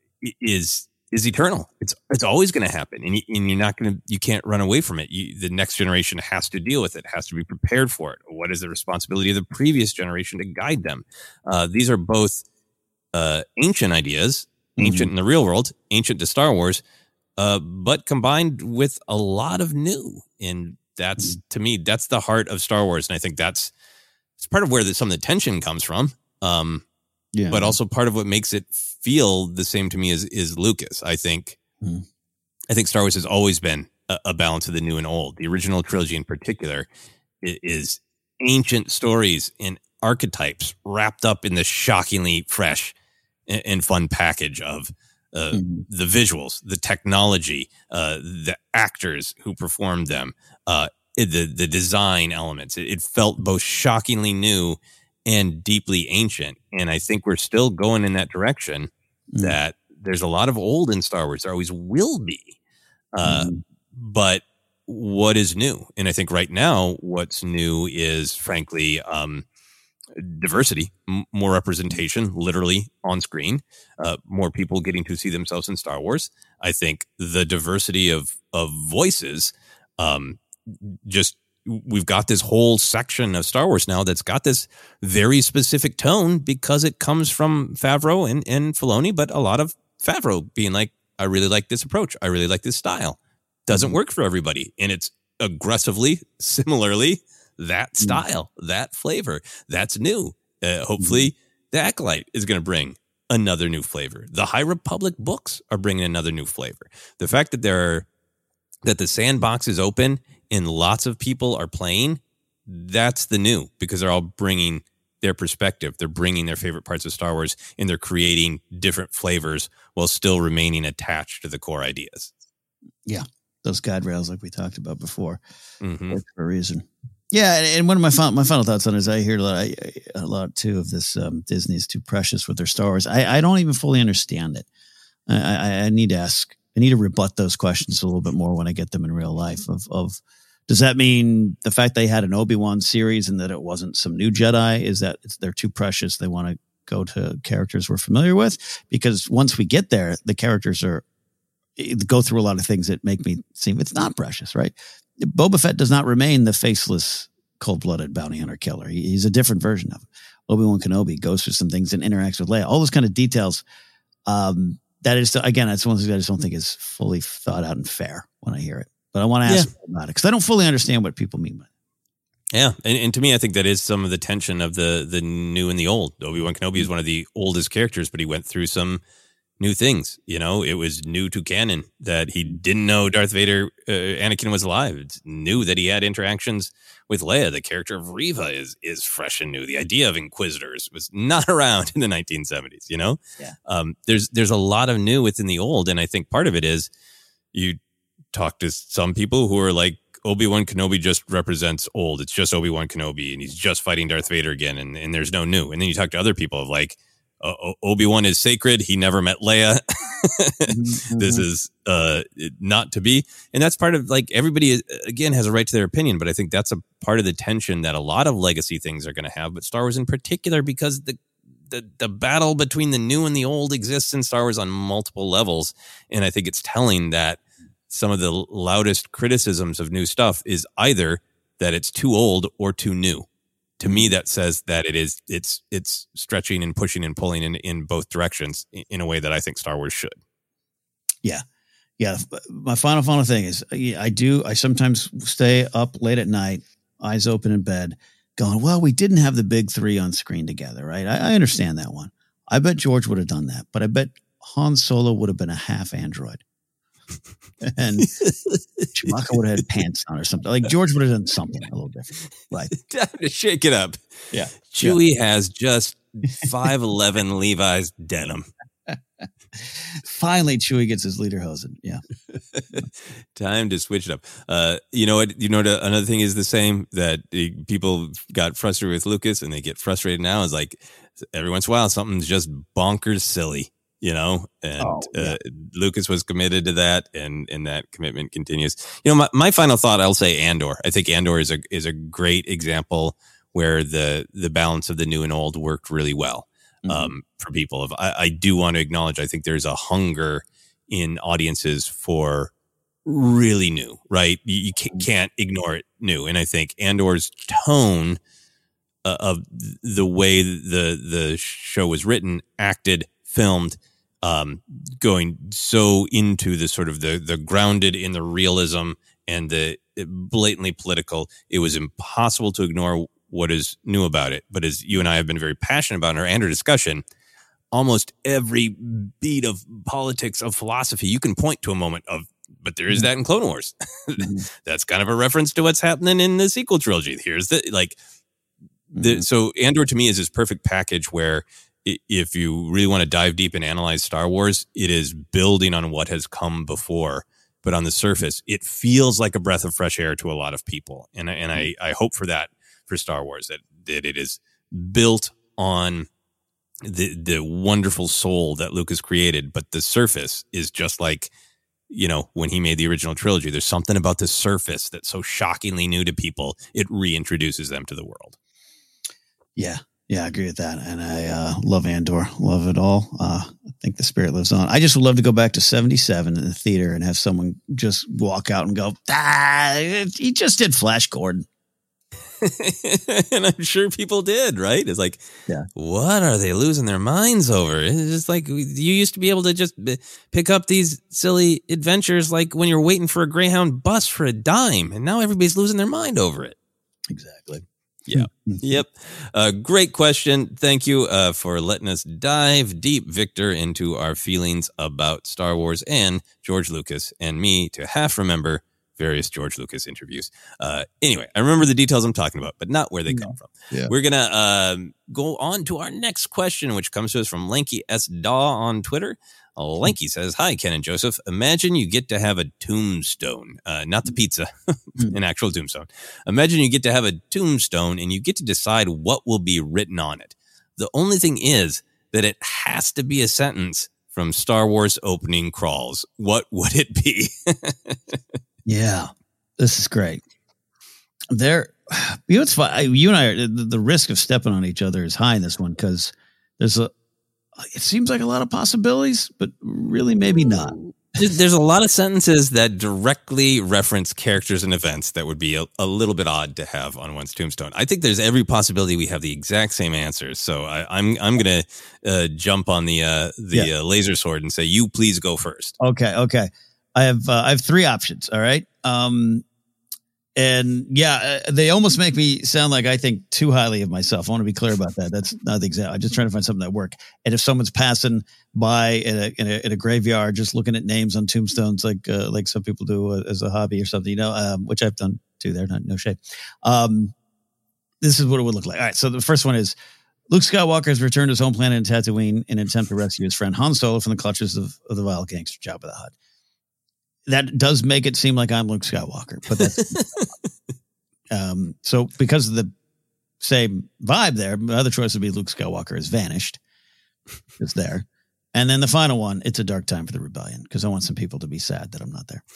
K: is is eternal. It's it's always going to happen, and, you, and you're not going to you can't run away from it. You, the next generation has to deal with it, has to be prepared for it. What is the responsibility of the previous generation to guide them? Uh, these are both uh, ancient ideas, ancient mm-hmm. in the real world, ancient to Star Wars, uh, but combined with a lot of new. And that's mm-hmm. to me, that's the heart of Star Wars, and I think that's it's part of where the, some of the tension comes from. Um, Yeah. But also part of what makes it feel the same to me is is Lucas. I think mm. I think Star Wars has always been a, a balance of the new and old. The original trilogy in particular is, is ancient stories and archetypes wrapped up in this shockingly fresh and, and fun package of uh, mm. the visuals, the technology, uh, the actors who performed them, uh, the the design elements. It, it felt both shockingly new and deeply ancient. And I think we're still going in that direction mm. that there's a lot of old in Star Wars. There always will be. Uh, mm. But what is new? And I think right now what's new is, frankly, um, diversity, m- more representation, literally on screen, uh, more people getting to see themselves in Star Wars. I think the diversity of, of voices, um, just, we've got this whole section of Star Wars now that's got this very specific tone because it comes from Favreau and, and Filoni, but a lot of Favreau being like, I really like this approach. I really like this style. Doesn't work for everybody. And it's aggressively, similarly, that style, mm. that flavor, that's new. Uh, hopefully, mm. the Acolyte is going to bring another new flavor. The High Republic books are bringing another new flavor. The fact that there are, that the sandbox is open and lots of people are playing, that's the new, because they're all bringing their perspective. They're bringing their favorite parts of Star Wars, and they're creating different flavors while still remaining attached to the core ideas.
L: Yeah, those guardrails like we talked about before,
K: mm-hmm.
L: for a reason. Yeah, and, and one of my final, my final thoughts on it is I hear a lot, I, a lot too of this. Um, Disney's too precious with their Star Wars. I, I don't even fully understand it. I, I, I need to ask. I need to rebut those questions a little bit more when I get them in real life. Of, of does that mean the fact they had an Obi-Wan series and that it wasn't some new Jedi is that it's, they're too precious? They want to go to characters we're familiar with, because once we get there, the characters are go through a lot of things that make me seem it's not precious, right? Boba Fett does not remain the faceless, cold-blooded bounty hunter killer. He, he's a different version of it. Obi-Wan Kenobi goes through some things and interacts with Leia. All those kind of details. Um, That is, again, that's one thing I just don't think is fully thought out and fair when I hear it. But I want to ask
K: yeah.
L: about it because I don't fully understand what people mean by it.
K: Yeah, and, and to me, I think that is some of the tension of the the new and the old. Obi-Wan Kenobi is one of the oldest characters, but he went through some new things. You know, it was new to canon that he didn't know Darth Vader, uh, Anakin was alive. It's new that he had interactions with Leia. The character of Reva is is fresh and new. The idea of Inquisitors was not around in the nineteen seventies. You know,
L: yeah.
K: um, there's there's a lot of new within the old, and I think part of it is you talk to some people who are like, Obi-Wan Kenobi just represents old. It's just Obi-Wan Kenobi, and he's just fighting Darth Vader again, and, and there's no new. And then you talk to other people of like, uh, Obi-Wan is sacred. He never met Leia. mm-hmm. This is uh, not to be. And that's part of like everybody, again, has a right to their opinion. But I think that's a part of the tension that a lot of legacy things are going to have, but Star Wars in particular, because the, the, the battle between the new and the old exists in Star Wars on multiple levels. And I think it's telling that some of the loudest criticisms of new stuff is either that it's too old or too new. To me, that says that it is, it's, it's stretching and pushing and pulling in, in both directions in a way that I think Star Wars should.
L: Yeah. Yeah. My final, final thing is I do, I sometimes stay up late at night, eyes open in bed going, well, we didn't have the big three on screen together, right? I, I understand that one. I bet George would have done that, but I bet Han Solo would have been a half android. And Chewbacca would have had pants on or something. Like George would have done something a little different. Right.
K: Time to shake it up.
L: Yeah.
K: Chewie yeah. has just five eleven Levi's denim.
L: Finally, Chewie gets his lederhosen. Yeah.
K: Time to switch it up. Uh, you know what? You know what? Another thing is the same that uh, people got frustrated with Lucas and they get frustrated now is like every once in a while, something's just bonkers silly. You know, and oh, yeah. uh, Lucas was committed to that, and, and that commitment continues. You know, my, my final thought, I'll say Andor. I think Andor is a is a great example where the the balance of the new and old worked really well um, mm-hmm. for people. Of I, I do want to acknowledge, I think there's a hunger in audiences for really new, right? You, you can't, can't ignore it new, and I think Andor's tone uh, of the way the the show was written, acted, filmed, um, going so into the sort of the, the grounded in the realism and the blatantly political, it was impossible to ignore what is new about it. But as you and I have been very passionate about in our Andor discussion, almost every beat of politics, of philosophy, you can point to a moment of, but there is that in Clone Wars. That's kind of a reference to what's happening in the sequel trilogy. Here's the, like, the, so Andor to me is this perfect package where if you really want to dive deep and analyze Star Wars, it is building on what has come before. But on the surface, it feels like a breath of fresh air to a lot of people. And, and I, I hope for that for Star Wars, that, that it is built on the the wonderful soul that Lucas created. But the surface is just like, you know, when he made the original trilogy, there's something about the surface that's so shockingly new to people, it reintroduces them to the world.
L: Yeah. Yeah, I agree with that. And I uh, love Andor. Love it all. Uh, I think the spirit lives on. I just would love to go back to seventy-seven in the theater and have someone just walk out and go, ah, he just did Flash Gordon.
K: And I'm sure people did, right? It's like,
L: yeah.
K: What are they losing their minds over? It's just like you used to be able to just pick up these silly adventures like when you're waiting for a Greyhound bus for a dime. And now everybody's losing their mind over it.
L: Exactly.
K: Yeah. Yep. Uh, great question. Thank you uh, for letting us dive deep, Victor, into our feelings about Star Wars and George Lucas and me to half remember various George Lucas interviews. Uh, anyway, I remember the details I'm talking about, but not where they come from.
L: Yeah.
K: We're going to um, go on to our next question, which comes to us from Lanky S. Daw on Twitter. Lanky says, hi, Ken and Joseph. Imagine you get to have a tombstone, uh, not the pizza, an actual tombstone. Imagine you get to have a tombstone and you get to decide what will be written on it. The only thing is that it has to be a sentence from Star Wars opening crawls. What would it be?
L: Yeah, this is great. There, you know, it's fun. You and I, are, the, the risk of stepping on each other is high in this one because there's a, it seems like a lot of possibilities, but really maybe not.
K: There's a lot of sentences that directly reference characters and events that would be a, a little bit odd to have on one's tombstone. I think there's every possibility we have the exact same answers. So I, I'm I'm going to uh, jump on the uh, the yeah. uh, laser sword and say, you please go first.
L: Okay, okay. I have uh, I have three options. All right. Um, And yeah, uh, they almost make me sound like I think too highly of myself. I want to be clear about that. That's not the exact. I'm just trying to find something that work. And if someone's passing by in a, in a, in a graveyard, just looking at names on tombstones, like uh, like some people do uh, as a hobby or something, you know, um, which I've done too. There, not no shade. Um, this is what it would look like. All right. So the first one is Luke Skywalker has returned to his home planet in Tatooine in an attempt to rescue his friend Han Solo from the clutches of, of the vile gangster Jabba the Hutt. That does make it seem like I'm Luke Skywalker, but that's um, so because of the same vibe there, my other choice would be Luke Skywalker has vanished. It's there. And then the final one, it's a dark time for the rebellion because I want some people to be sad that I'm not there.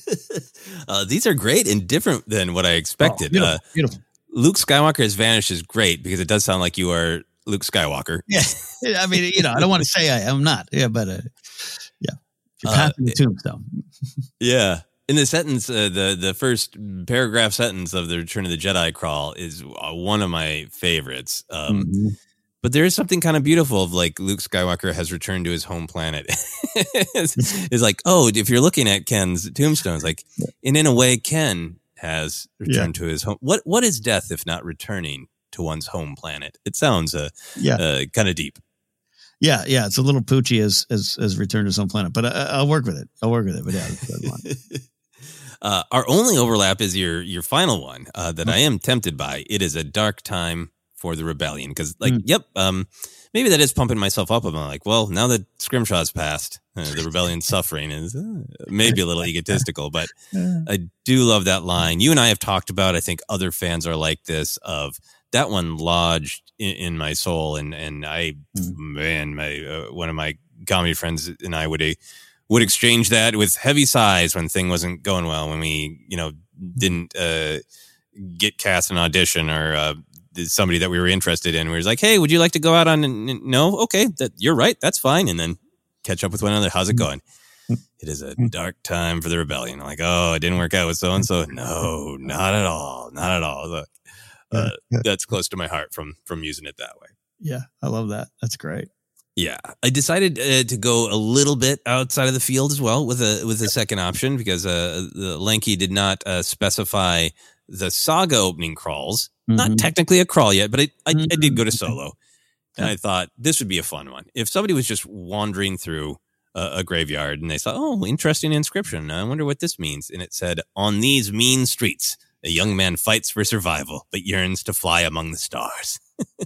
K: uh, these are great and different than what I expected.
L: Oh, beautiful,
K: uh,
L: beautiful.
K: Luke Skywalker has vanished is great because it does sound like you are Luke Skywalker.
L: Yeah. I mean, you know, I don't want to say I am not. Yeah, but uh, yeah. You're passing uh, the tombstone.
K: Yeah. In the sentence, uh, the, the first paragraph sentence of the Return of the Jedi crawl is uh, one of my favorites. Um, mm-hmm. But there is something kind of beautiful of like Luke Skywalker has returned to his home planet. it's, it's like, oh, if you're looking at Ken's tombstone, it's like, and in a way, Ken has returned yeah. to his home. What What is death if not returning to one's home planet? It sounds uh, yeah. uh, kind of deep.
L: Yeah, yeah, it's a little poochy as as as Return to His Own Planet, but I, I'll work with it. I'll work with it. But yeah, it's a good one.
K: uh, our only overlap is your your final one uh, that okay. I am tempted by. It is a dark time for the rebellion because, like, mm. yep, um, maybe that is pumping myself up. I'm like, well, now that Scrimshaw's passed, uh, the rebellion's suffering is uh, maybe a little egotistical, but I do love that line. You and I have talked about. I think other fans are like this. Of that one lodged in, in my soul, and and I, mm. man, my uh, one of my comedy friends and I would uh, would exchange that with heavy sighs when thing wasn't going well, when we, you know, didn't uh, get cast an audition or uh, somebody that we were interested in. We was like, hey, would you like to go out on? N- no, okay, that you're right, that's fine, and then catch up with one another. How's it going? It is a dark time for the rebellion. I'm like, oh, it didn't work out with so and so. No, not at all, not at all. Look. Uh, that's close to my heart from from using it that way.
L: Yeah, I love that. That's great.
K: Yeah, I decided uh, to go a little bit outside of the field as well with a with a second option because uh, the Lanky did not uh, specify the saga opening crawls. Mm-hmm. Not technically a crawl yet, but I, I, mm-hmm. I did go to solo, and I thought this would be a fun one. If somebody was just wandering through a, a graveyard and they saw, oh, interesting inscription. I wonder what this means, and it said, "On these mean streets, a young man fights for survival, but yearns to fly among the stars."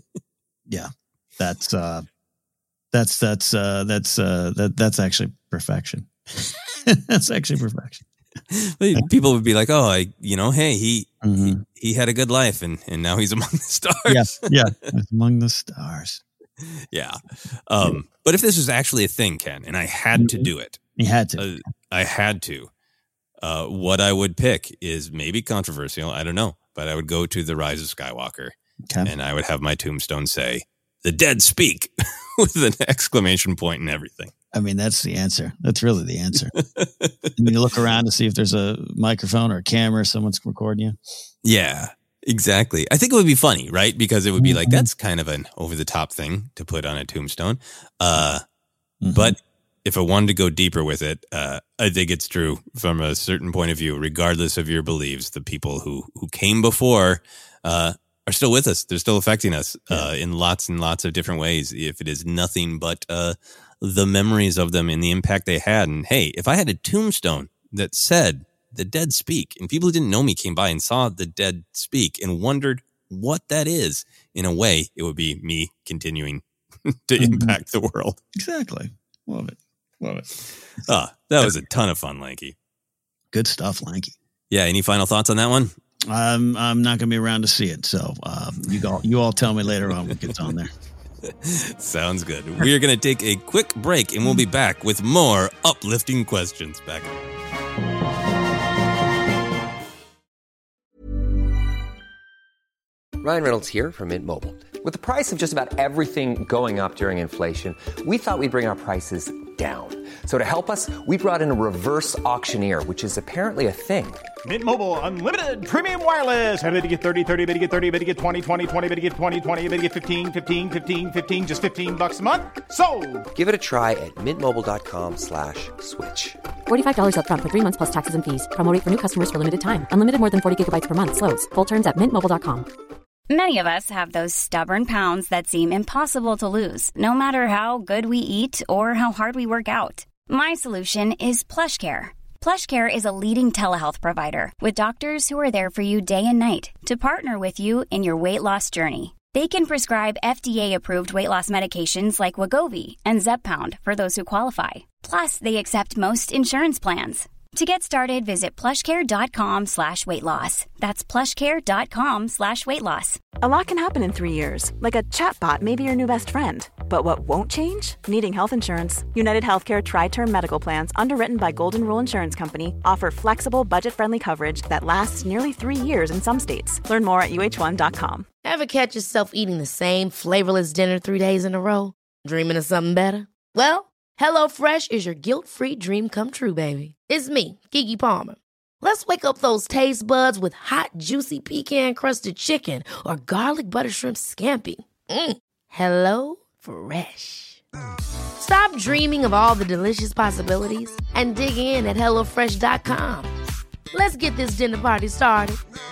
L: yeah, that's uh, that's that's uh, that's uh, that that's actually perfection. That's actually perfection.
K: People would be like, "Oh, I, you know, hey, he mm-hmm. he, he had a good life, and, and now he's among the stars."
L: Yeah, yeah, among the stars.
K: Yeah, um, but if this was actually a thing, Ken, and I had mm-hmm. to do it,
L: you had to.
K: Uh, I had to. Uh, what I would pick is maybe controversial. I don't know, but I would go to The Rise of Skywalker, okay. and I would have my tombstone say, "The dead speak," with an exclamation point and everything.
L: I mean, that's the answer. That's really the answer. And you look around to see if there's a microphone or a camera, someone's recording you.
K: Yeah, exactly. I think it would be funny, right? Because it would be mm-hmm. like, that's kind of an over-the-top thing to put on a tombstone. Uh, mm-hmm. But if I wanted to go deeper with it, uh, I think it's true from a certain point of view, regardless of your beliefs, the people who, who came before uh, are still with us. They're still affecting us uh, in lots and lots of different ways. If it is nothing but uh, the memories of them and the impact they had. And hey, if I had a tombstone that said "the dead speak," and people who didn't know me came by and saw the dead speak and wondered what that is, in a way, it would be me continuing to impact the world.
L: Exactly. Love it. Love it.
K: Ah, that was a ton of fun, Lanky.
L: Good stuff, Lanky.
K: Yeah. Any final thoughts on that one?
L: I'm I'm not going to be around to see it, so um, you all you all tell me later on what gets on there.
K: Sounds good. We are going to take a quick break, and we'll be back with more uplifting questions. Back.
A: Ryan Reynolds here from Mint Mobile. With the price of just about everything going up during inflation, we thought we'd bring our prices down. So to help us, we brought in a reverse auctioneer, which is apparently a thing.
M: Mint Mobile Unlimited Premium Wireless. How to get thirty, thirty, how to get thirty, how to get twenty, twenty, twenty, how to get twenty, twenty, how to get fifteen, fifteen, fifteen, fifteen, just fifteen bucks a month? Sold!
A: Give it a try at mintmobile.com slash switch.
C: forty-five dollars upfront for three months plus taxes and fees. Promo rate for new customers for limited time. Unlimited more than forty gigabytes per month slows. Full terms at mint mobile dot com.
N: Many of us have those stubborn pounds that seem impossible to lose, no matter how good we eat or how hard we work out. My solution is PlushCare. PlushCare is a leading telehealth provider with doctors who are there for you day and night to partner with you in your weight loss journey. They can prescribe F D A-approved weight loss medications like Wegovy and Zepbound for those who qualify. Plus, they accept most insurance plans. To get started, visit plushcare.com slash weight loss. That's plushcare.com slash weight loss.
F: A lot can happen in three years, like a chatbot may be your new best friend. But what won't change? Needing health insurance. United Healthcare Tri-Term Medical Plans, underwritten by Golden Rule Insurance Company, offer flexible, budget-friendly coverage that lasts nearly three years in some states. Learn more at U H one dot com.
E: Ever catch yourself eating the same flavorless dinner three days in a row? Dreaming of something better? Well, HelloFresh is your guilt-free dream come true, baby. It's me, Keke Palmer. Let's wake up those taste buds with hot, juicy pecan-crusted chicken or garlic butter shrimp scampi. Mm. Hello Fresh. Stop dreaming of all the delicious possibilities and dig in at hello fresh dot com. Let's get this dinner party started.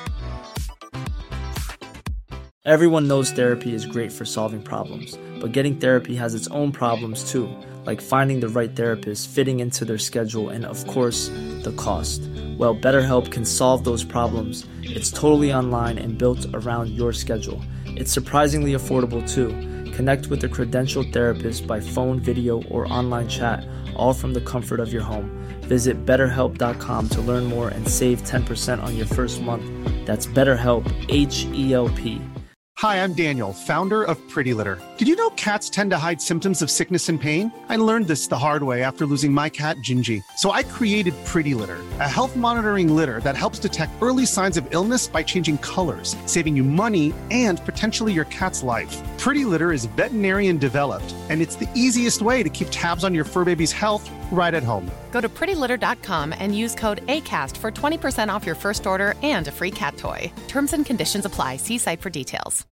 O: Everyone knows therapy is great for solving problems, but getting therapy has its own problems too, like finding the right therapist, fitting into their schedule, and of course, the cost. Well, BetterHelp can solve those problems. It's totally online and built around your schedule. It's surprisingly affordable too. Connect with a credentialed therapist by phone, video, or online chat, all from the comfort of your home. Visit better help dot com to learn more and save ten percent on your first month. That's BetterHelp, H E L P.
H: Hi, I'm Daniel, founder of Pretty Litter. Did you know cats tend to hide symptoms of sickness and pain? I learned this the hard way after losing my cat, Gingy. So I created Pretty Litter, a health monitoring litter that helps detect early signs of illness by changing colors, saving you money and potentially your cat's life. Pretty Litter is veterinarian developed, and it's the easiest way to keep tabs on your fur baby's health right at home.
I: Go to pretty litter dot com and use code ACAST for twenty percent off your first order and a free cat toy. Terms and conditions apply. See site for details.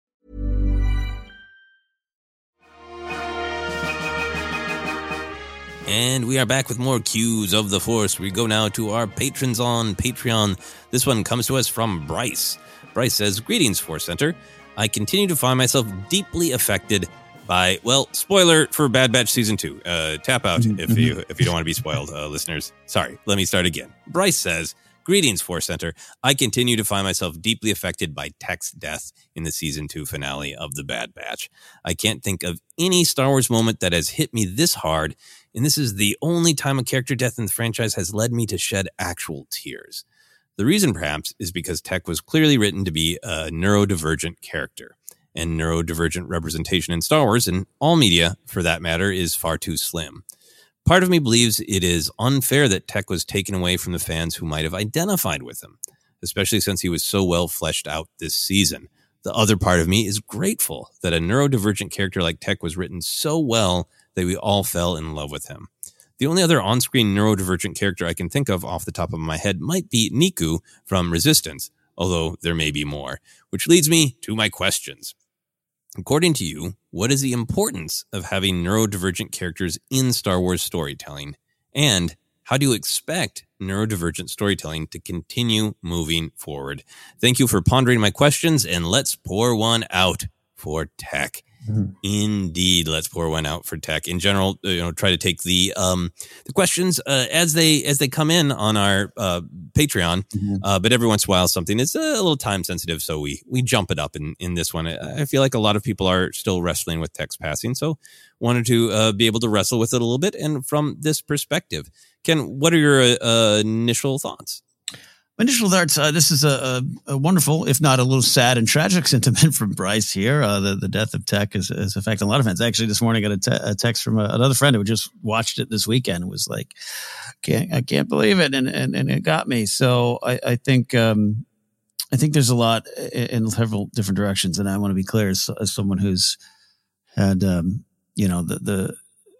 K: And we are back with more Cues of the Force. We go now to our patrons on Patreon. This one comes to us from Bryce. Bryce says, "Greetings, Force Center. I continue to find myself deeply affected by, well, spoiler for Bad Batch Season two. Uh, tap out if you if you don't want to be spoiled, uh, listeners. Sorry, let me start again. Bryce says, "Greetings, Force Center. I continue to find myself deeply affected by Tech's death in the Season two finale of The Bad Batch. I can't think of any Star Wars moment that has hit me this hard, and this is the only time a character death in the franchise has led me to shed actual tears. The reason, perhaps, is because Tech was clearly written to be a neurodivergent character, and neurodivergent representation in Star Wars, and all media, for that matter, is far too slim. Part of me believes it is unfair that Tech was taken away from the fans who might have identified with him, especially since he was so well fleshed out this season. The other part of me is grateful that a neurodivergent character like Tech was written so well that we all fell in love with him. The only other on-screen neurodivergent character I can think of off the top of my head might be Niku from Resistance, although there may be more, which leads me to my questions. According to you, what is the importance of having neurodivergent characters in Star Wars storytelling? And how do you expect neurodivergent storytelling to continue moving forward? Thank you for pondering my questions, and let's pour one out for Tech. Mm-hmm. Indeed, let's pour one out for Tech. In general, you know, try to take the um, the questions uh, as they as they come in on our uh, Patreon. Mm-hmm. Uh, but every once in a while, something is a little time sensitive, so we we jump it up in in this one. I feel like a lot of people are still wrestling with Tech's passing, so wanted to uh, be able to wrestle with it a little bit. And from this perspective, Ken, what are your uh, initial thoughts?
L: Initial thoughts, uh, this is a, a, a wonderful, if not a little sad and tragic sentiment from Bryce here. Uh, the, the death of Tech is, is affecting a lot of fans. Actually, this morning I got a, te- a text from a, another friend who just watched it this weekend, was like, can't, I can't believe it. And, and, and it got me. So I, I think, um, I think there's a lot in, in several different directions. And I want to be clear as, as someone who's had, um, you know, the, the,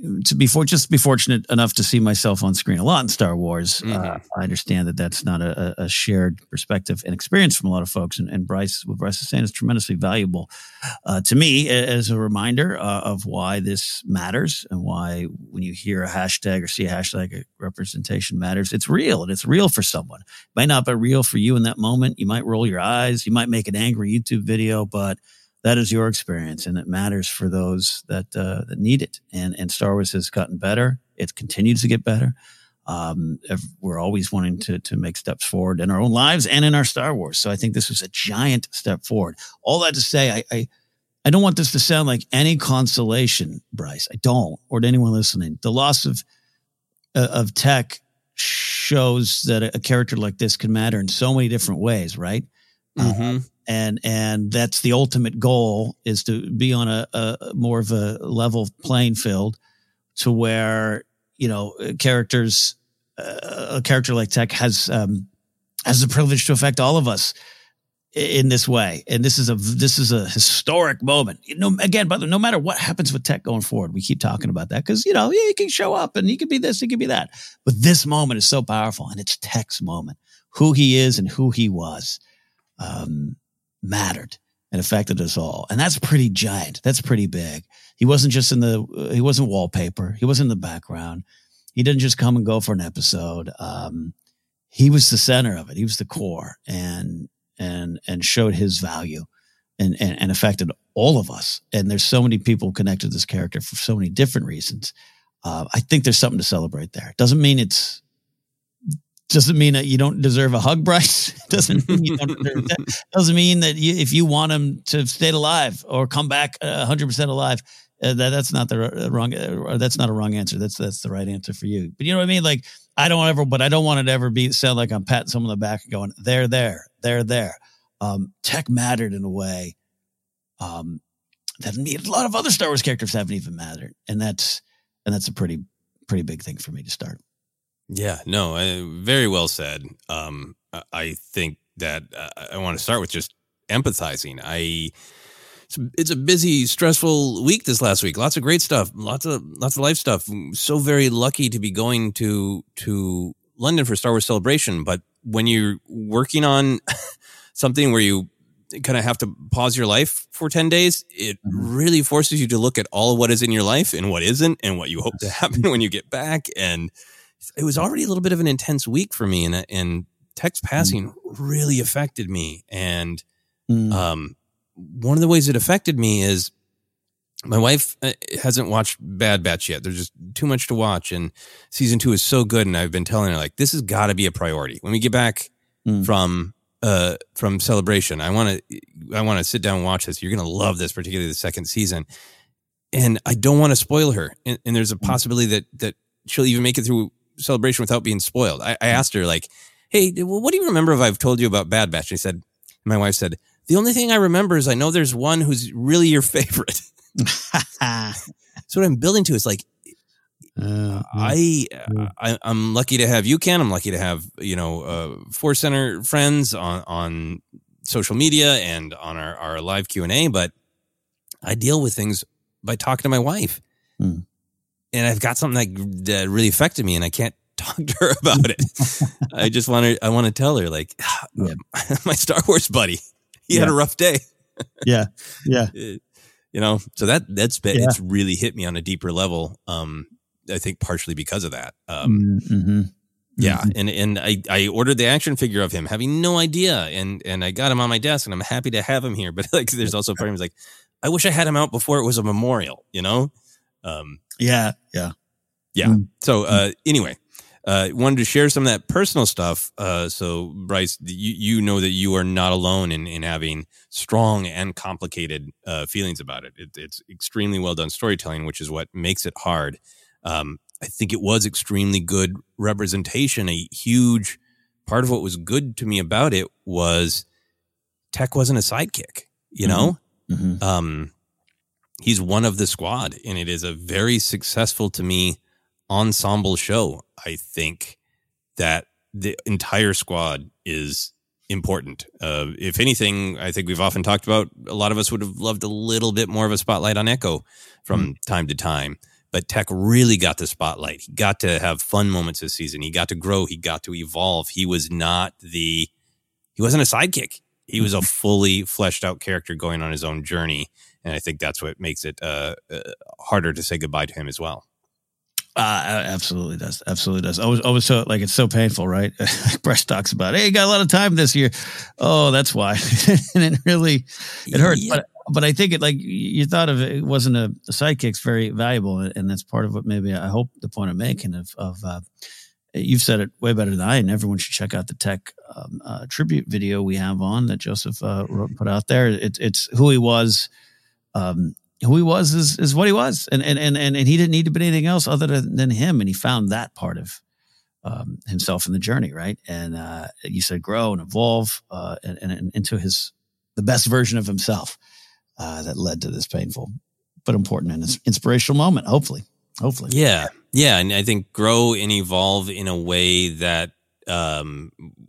L: to be for, just be fortunate enough to see myself on screen a lot in Star Wars. Mm-hmm. Uh, I understand that that's not a, a shared perspective and experience from a lot of folks. And, and Bryce, what Bryce is saying is tremendously valuable uh, to me as a reminder uh, of why this matters and why when you hear a hashtag or see a hashtag, a representation matters, it's real and it's real for someone. It might not be real for you in that moment. You might roll your eyes. You might make an angry YouTube video, but that is your experience, and it matters for those that uh, that need it. And and Star Wars has gotten better; it continues to get better. Um, we're always wanting to to make steps forward in our own lives and in our Star Wars. So I think this was a giant step forward. All that to say, I I, I don't want this to sound like any consolation, Bryce. I don't, or to anyone listening. The loss of uh, of Tech shows that a, a character like this can matter in so many different ways, right? Mm-hmm. Uh, and and that's the ultimate goal, is to be on a, a more of a level playing field, to where, you know, characters, uh, a character like Tech has um, has the privilege to affect all of us in this way. And this is a this is a historic moment. You know, again, but no matter what happens with Tech going forward, we keep talking about that because, you know, yeah, he can show up and he can be this, he can be that. But this moment is so powerful, and it's Tech's moment. Who he is and who he was um, mattered and affected us all. And that's pretty giant. That's pretty big. He wasn't just in the, he wasn't wallpaper. He wasn't in the background. He didn't just come and go for an episode. Um, he was the center of it. He was the core, and, and, and showed his value and, and, and affected all of us. And there's so many people connected to this character for so many different reasons. Uh, I think there's something to celebrate there. Doesn't mean it's, Doesn't mean that you don't deserve a hug, Bryce. Doesn't mean you don't deserve that. Doesn't mean that you, if you want him to stay alive or come back a hundred percent alive, uh, that that's not the wrong. Uh, that's not a wrong answer. That's that's the right answer for you. But you know what I mean? Like, I don't ever, but I don't want it to ever be sound like I'm patting someone on the back and going, "They're there, they're there." Um, Tech mattered in a way um, that a lot of other Star Wars characters haven't even mattered, and that's and that's a pretty pretty big thing for me to start.
K: Yeah, no, I, very well said. Um, I think that uh, I want to start with just empathizing. I it's, it's a busy, stressful week this last week. Lots of great stuff, lots of lots of life stuff. So very lucky to be going to to London for Star Wars Celebration. But when you're working on something where you kind of have to pause your life for ten days, it really forces you to look at all of what is in your life and what isn't, and what you hope to happen when you get back. And it was already a little bit of an intense week for me, and and Tech's passing mm. really affected me. And mm. um, one of the ways it affected me is my wife hasn't watched Bad Batch yet. There's just too much to watch, and season two is so good. And I've been telling her, like, this has got to be a priority when we get back mm. from uh from Celebration. I want to I want to sit down and watch this. You're gonna love this, particularly the second season. And I don't want to spoil her. And, and there's a possibility that that she'll even make it through Celebration without being spoiled. I, I asked her, like, "Hey, well, what do you remember if I've told you about Bad Batch?" She said, my wife said, "The only thing I remember is I know there's one who's really your favorite." So what I'm building to is like, uh, I, I, I'm lucky to have you, Ken. I'm lucky to have, you know, uh, Force Center friends on, on social media and on our, our live Q and A, but I deal with things by talking to my wife. Hmm. And I've got something that, that really affected me, and I can't talk to her about it. I just want to, I want to tell her, like, yeah. my Star Wars buddy, he yeah. had a rough day.
L: yeah. Yeah.
K: You know, so that, that's been, yeah. it's really hit me on a deeper level. Um, I think partially because of that. Um, mm-hmm. yeah. Mm-hmm. And, and I, I ordered the action figure of him, having no idea. And, and I got him on my desk, and I'm happy to have him here. But like, there's also part of me like, I wish I had him out before it was a memorial, you know? Um,
L: Yeah, yeah,
K: yeah. Mm. So uh, anyway, uh, wanted to share some of that personal stuff. Uh, so Bryce, you you know that you are not alone in in having strong and complicated uh, feelings about it. it. It's extremely well done storytelling, which is what makes it hard. Um, I think it was extremely good representation. A huge part of what was good to me about it was Tech wasn't a sidekick. You know. Mm-hmm. Mm-hmm. Um, He's one of the squad, and it is a very successful, to me, ensemble show. I think that the entire squad is important. Uh, if anything, I think we've often talked about, a lot of us would have loved a little bit more of a spotlight on Echo from mm. time to time. but Tech really got the spotlight. He got to have fun moments this season. He got to grow. He got to evolve. He was not the, he wasn't a sidekick. He was a fully fleshed out character going on his own journey. And I think that's what makes it uh, uh, harder to say goodbye to him as well.
L: Uh, absolutely does. Absolutely does. Always, always so like it's so painful, right? Bresh talks about, hey, you got a lot of time this year. Oh, that's why. And it really, it hurts. Yeah. But but I think it like you thought of it, it wasn't a, a sidekick's very valuable, and that's part of what maybe I hope the point I'm making of of uh, you've said it way better than I, and everyone should check out the Tech um, uh, tribute video we have on that Joseph uh, wrote and put out there. It, it's who he was. Um, Who he was is, is what he was. And, and, and, and he didn't need to be anything else other than, than him. And he found that part of um, himself in the journey. Right. And uh, you said grow and evolve uh, and, and, and into his, the best version of himself uh, that led to this painful, but important and inspirational moment. Hopefully, hopefully.
K: Yeah. Yeah. And I think grow and evolve in a way that um,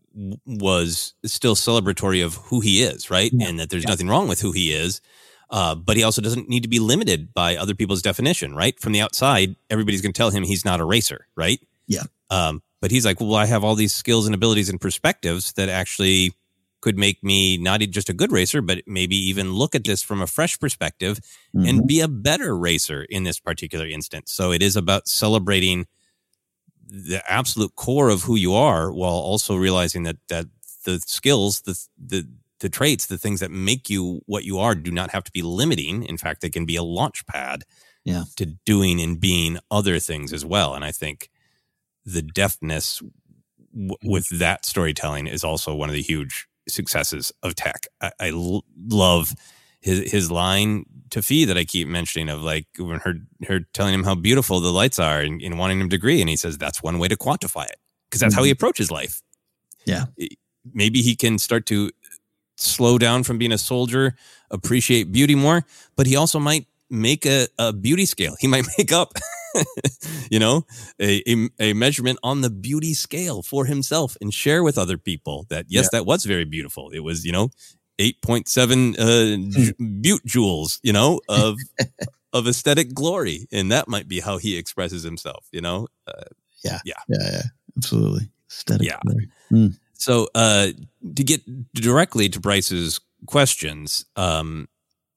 K: was still celebratory of who he is. Right. Yeah. And that there's yeah. nothing wrong with who he is. Uh, but he also doesn't need to be limited by other people's definition, right? From the outside, everybody's going to tell him he's not a racer, right?
L: Yeah.
K: Um, but he's like, well, I have all these skills and abilities and perspectives that actually could make me not just a good racer, but maybe even look at this from a fresh perspective mm-hmm. and be a better racer in this particular instance. So it is about celebrating the absolute core of who you are while also realizing that that the skills, the the the traits, the things that make you what you are do not have to be limiting. In fact, they can be a launch pad
L: yeah.
K: to doing and being other things as well. And I think the deftness w- with that storytelling is also one of the huge successes of Tech. I, I l- love his his line to Fee that I keep mentioning of like when her, her telling him how beautiful the lights are and, and wanting him to agree. And he says, that's one way to quantify it because that's mm-hmm. how he approaches life.
L: Yeah.
K: Maybe he can start to slow down from being a soldier, appreciate beauty more, but he also might make a, a beauty scale. He might make up, you know, a, a, a measurement on the beauty scale for himself and share with other people that, yes, yeah. that was very beautiful. It was, you know, eight point seven uh, butte joules, you know, of, of aesthetic glory. And that might be how he expresses himself, you know? Uh,
L: yeah.
K: Yeah.
L: Yeah. Yeah. Absolutely. Aesthetic
K: yeah.
L: glory. Mm.
K: So uh, to get directly to Bryce's questions, um,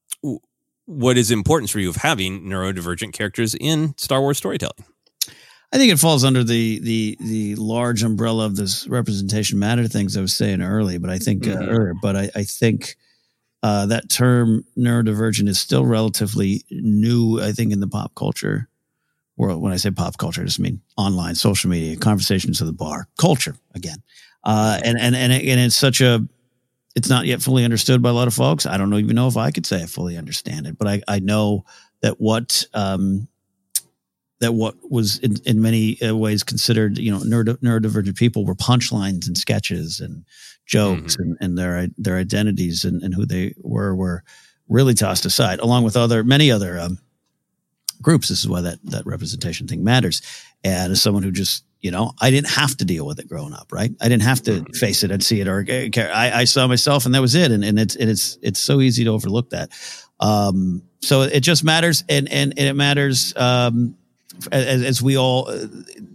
K: what is the importance for you of having neurodivergent characters in Star Wars storytelling?
L: I think it falls under the the the large umbrella of this representation matter things I was saying early, but I think mm-hmm. uh, earlier. But I, I think uh, that term neurodivergent is still relatively new. I think in the pop culture world. When I say pop culture, I just mean online, social media, conversations at the bar, culture again. Uh, and, and, and, and it's such a, it's not yet fully understood by a lot of folks. I don't even know if I could say I fully understand it, but I, I know that what, um, that what was in, in many ways considered, you know, neuro, neurodivergent people were punchlines and sketches and jokes mm-hmm. and, and their, their identities and, and who they were, were really tossed aside along with other, many other, um, groups. This is why that, that representation thing matters. And as someone who just, you know, I didn't have to deal with it growing up, right? I didn't have to mm-hmm. face it and see it, or I, I saw myself, and that was it. And, and it's and it's it's so easy to overlook that. Um, so it just matters, and and, and it matters um, as, as we all. Uh,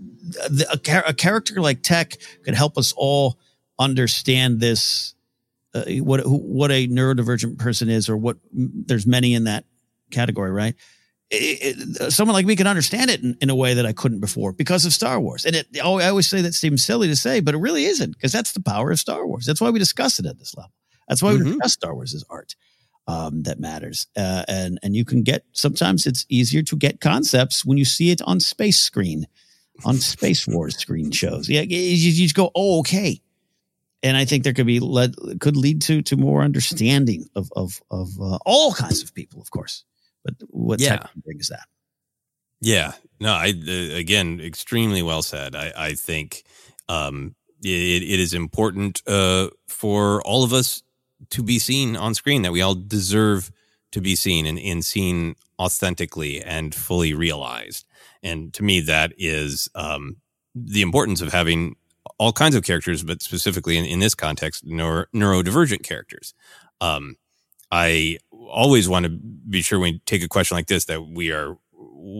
L: a, a character like Tech could help us all understand this. Uh, what what a neurodivergent person is, or what there's many in that category, right? It, it, someone like me can understand it in, in a way that I couldn't before because of Star Wars. And it, I always say that seems silly to say, but it really isn't, because that's the power of Star Wars. That's why we discuss it at this level. That's why mm-hmm. we discuss Star Wars as art um, that matters. Uh, and, and you can get, sometimes it's easier to get concepts when you see it on space screen, on Space Wars screen shows. Yeah, you, you just go, oh, okay. And I think there could be led, could lead to to more understanding of of of uh, all kinds of people, of course. But what
K: yeah.
L: Tech brings that?
K: Yeah, no, I uh, again, extremely well said. I, I think um, it, it is important uh, for all of us to be seen on screen, that we all deserve to be seen and, and seen authentically and fully realized. And to me, that is um, the importance of having all kinds of characters, but specifically in, in this context, neuro, neurodivergent characters. Um, I always want to be sure when we take a question like this that we are w-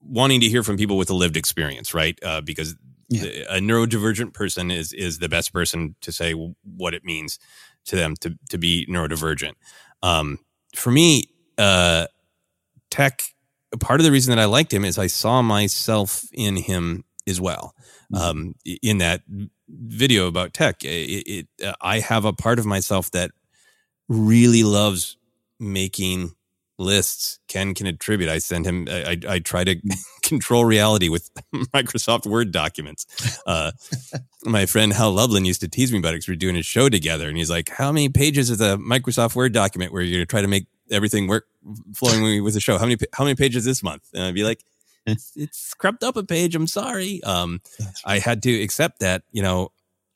K: wanting to hear from people with a lived experience, right? Uh, because yeah. the, a neurodivergent person is is the best person to say what it means to them to to be neurodivergent. Um, for me, uh, Tech, part of the reason that I liked him is I saw myself in him as well. Um, in that video about Tech, it, it, uh, I have a part of myself that really loves making lists. Ken can attribute. I send him, I, I, I try to control reality with Microsoft Word documents. Uh, my friend Hal Lublin used to tease me about it because we were doing a show together. And he's like, how many pages is a Microsoft Word document where you're going to try to make everything work flowing with the show? How many, how many pages this month? And I'd be like, it's, it's crept up a page. I'm sorry. Um, I had to accept that, you know,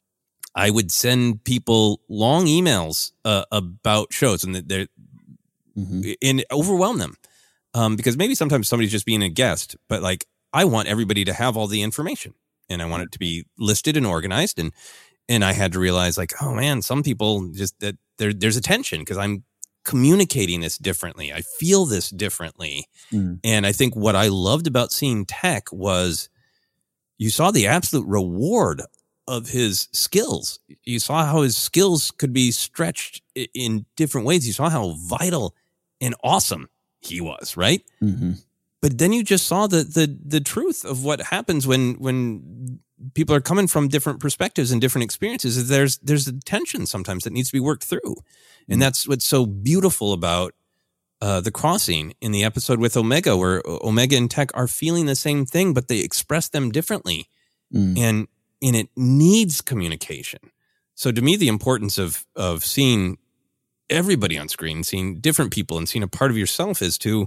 K: I would send people long emails uh, about shows and they're, mm-hmm. and overwhelm them. Um, because maybe sometimes somebody's just being a guest, but like, I want everybody to have all the information and I want it to be listed and organized. And, and I had to realize like, oh man, some people just that there, there's a tension because I'm communicating this differently. I feel this differently. Mm. And I think what I loved about seeing Tech was you saw the absolute reward of his skills. You saw how his skills could be stretched in different ways. You saw how vital and awesome he was, right? Mm-hmm. But then you just saw the the the truth of what happens when when people are coming from different perspectives and different experiences. There's there's a tension sometimes that needs to be worked through. Mm-hmm. And that's what's so beautiful about uh, The Crossing in the episode with Omega, where Omega and Tech are feeling the same thing, but they express them differently. Mm. And and it needs communication. So to me, the importance of of seeing everybody on screen, seeing different people and seeing a part of yourself is to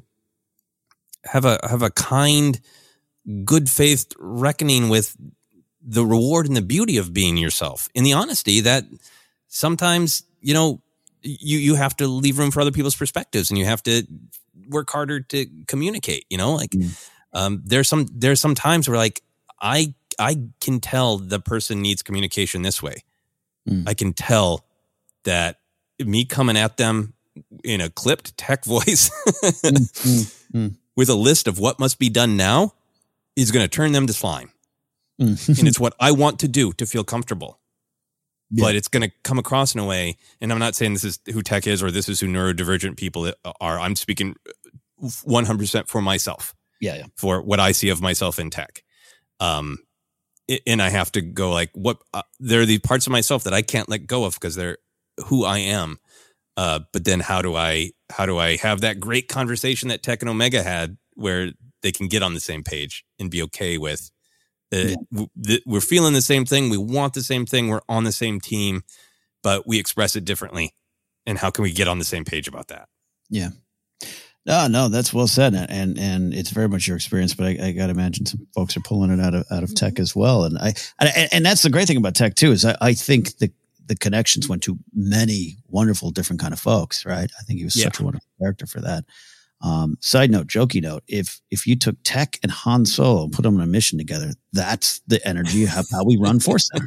K: have a have a kind, good faith reckoning with the reward and the beauty of being yourself, and the honesty that sometimes, you know, you you have to leave room for other people's perspectives and you have to work harder to communicate, you know, like mm. um, there's some there's some times where like I I can tell the person needs communication this way. Mm. I can tell that me coming at them in a clipped Tech voice mm, mm, mm. with a list of what must be done now is going to turn them to slime. Mm. And it's what I want to do to feel comfortable. Yeah. But it's going to come across in a way, and I'm not saying this is who Tech is or this is who neurodivergent people are. I'm speaking one hundred percent for myself.
L: Yeah, yeah.
K: For what I see of myself in Tech. Um, and I have to go like, what, uh, there are the parts of myself that I can't let go of because they're who I am. Uh, but then how do I, how do I have that great conversation that Tech and Omega had where they can get on the same page and be okay with uh, yeah. w- th- we're feeling the same thing. We want the same thing. We're on the same team, but we express it differently. And how can we get on the same page about that?
L: Yeah. No, no, that's well said, and and it's very much your experience. But I, I got to imagine some folks are pulling it out of out of Tech as well, and I and, and that's the great thing about Tech too is I, I think the the connections went to many wonderful different kind of folks, right? I think he was yeah. such a wonderful character for that. Um, side note, jokey note: if if you took Tech and Han Solo and put them on a mission together, that's the energy of how we run Force Center.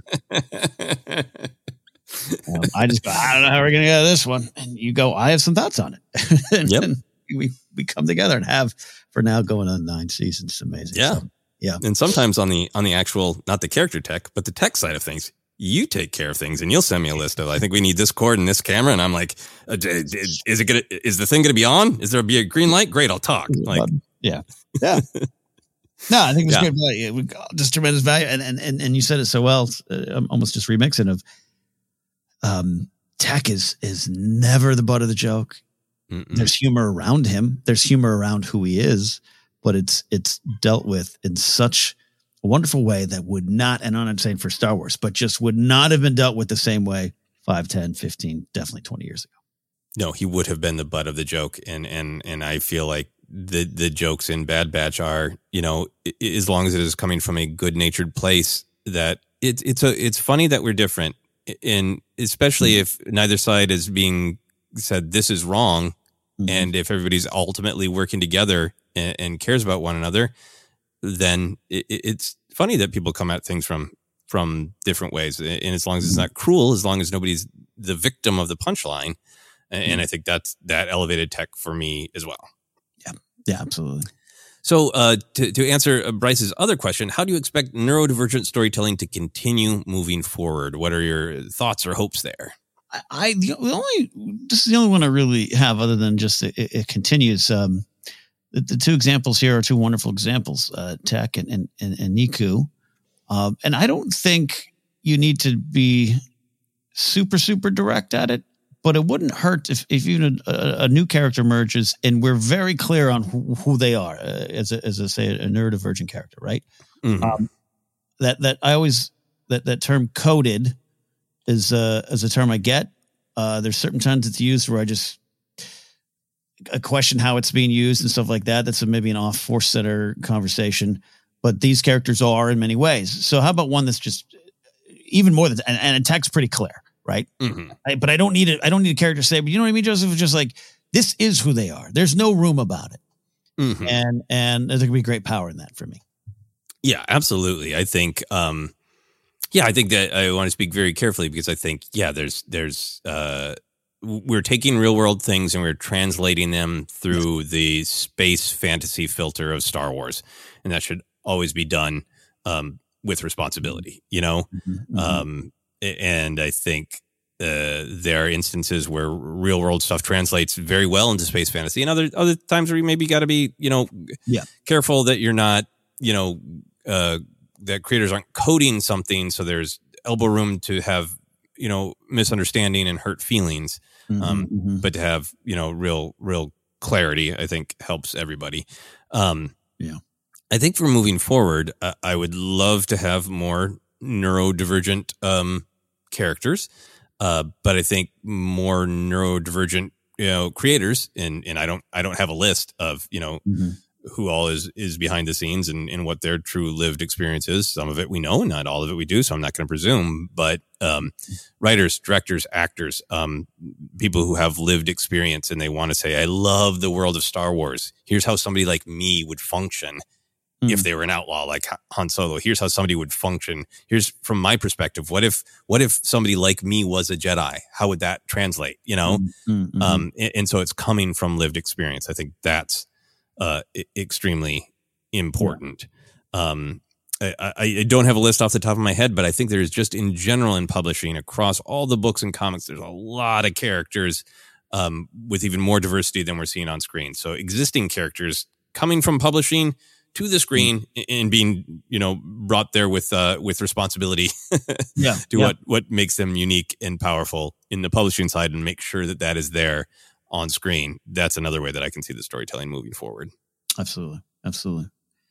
L: um, I just go, I don't know how we're going to get out of this one, and you go, I have some thoughts on it. and,
K: yep.
L: and we we come together and have for now going on nine seasons. It's amazing.
K: Yeah.
L: So, yeah.
K: And sometimes on the on the actual, not the character Tech, but the Tech side of things, you take care of things and you'll send me a list of, I think we need this cord and this camera. And I'm like, uh, is it gonna, is the thing going to be on? Is there be a green light? Great. I'll talk. Like,
L: yeah. Yeah. No, I think it's yeah. great. We got just tremendous value. And, and, and, and you said it so well, uh, I'm almost just remixing of, um, Tech is, is never the butt of the joke. Mm-mm. There's humor around him. There's humor around who he is, but it's it's dealt with in such a wonderful way that would not, and I'm not saying for Star Wars, but just would not have been dealt with the same way five, ten, fifteen, definitely twenty years ago.
K: No, he would have been the butt of the joke. And and and I feel like the the jokes in Bad Batch are, you know, as long as it is coming from a good-natured place, that it's it's a it's funny that we're different. And especially mm-hmm. if neither side is being said this is wrong, mm-hmm. and if everybody's ultimately working together and, and cares about one another, then it, it's funny that people come at things from from different ways. And as long as it's not cruel, as long as nobody's the victim of the punchline, and, mm-hmm. and I think that's that elevated Tech for me as well.
L: Yeah, yeah, absolutely.
K: So uh, to, to answer Bryce's other question, how do you expect neurodivergent storytelling to continue moving forward? What are your thoughts or hopes there?
L: I, I the only this is the only one I really have, other than just it, it continues. Um, the, the two examples here are two wonderful examples, uh, Tech and and, and, and Niku. Um, and I don't think you need to be super super direct at it, but it wouldn't hurt if if even a, a new character emerges and we're very clear on who, who they are, uh, as a, as I say, a neurodivergent character, right?
K: Mm-hmm.
L: Um, that that I always that that term coded is uh, is a term I get. Uh, there's certain times it's used where I just I question how it's being used and stuff like that. That's a, maybe an off Force Center conversation, but these characters are in many ways. So how about one that's just even more than and, and Tech's pretty clear, right?
K: Mm-hmm.
L: I, but I don't need it. I don't need a character to say, but you know what I mean, Joseph? It's just like this is who they are. There's no room about it,
K: mm-hmm.
L: and and there could be great power in that for me.
K: Yeah, absolutely. I think. Um, Yeah, I think that I want to speak very carefully because I think, yeah, there's, there's, uh, we're taking real world things and we're translating them through the space fantasy filter of Star Wars. And that should always be done, um, with responsibility, you know?
L: Mm-hmm.
K: Um, and I think, uh, there are instances where real world stuff translates very well into space fantasy, and other, other times where you maybe got to be, you know,
L: yeah.
K: careful that you're not, you know, uh, that creators aren't coding something, so there's elbow room to have, you know, misunderstanding and hurt feelings.
L: Mm-hmm,
K: um,
L: mm-hmm.
K: But to have, you know, real, real clarity, I think helps everybody. Um,
L: yeah.
K: I think for moving forward, uh, I would love to have more neurodivergent um, characters, uh, but I think more neurodivergent, you know, creators, and and I don't, I don't have a list of, you know.
L: Mm-hmm.
K: who all is, is behind the scenes and, and what their true lived experience is. Some of it we know, not all of it we do. So I'm not going to presume, but, um, writers, directors, actors, um, people who have lived experience and they want to say, I love the world of Star Wars. Here's how somebody like me would function mm. if they were an outlaw like Han Solo. Here's how somebody would function. Here's from my perspective. What if, what if somebody like me was a Jedi? How would that translate? You know?
L: Mm-hmm.
K: Um, and, and so it's coming from lived experience. I think that's, Uh, extremely important. Yeah. Um, I, I don't have a list off the top of my head, but I think there's just in general in publishing across all the books and comics, there's a lot of characters um, with even more diversity than we're seeing on screen. So existing characters coming from publishing to the screen mm-hmm. and being, you know, brought there with uh, with responsibility
L: yeah,
K: to
L: yeah.
K: what what makes them unique and powerful in the publishing side, and make sure that that is there on screen. That's another way that I can see the storytelling moving forward.
L: Absolutely. Absolutely.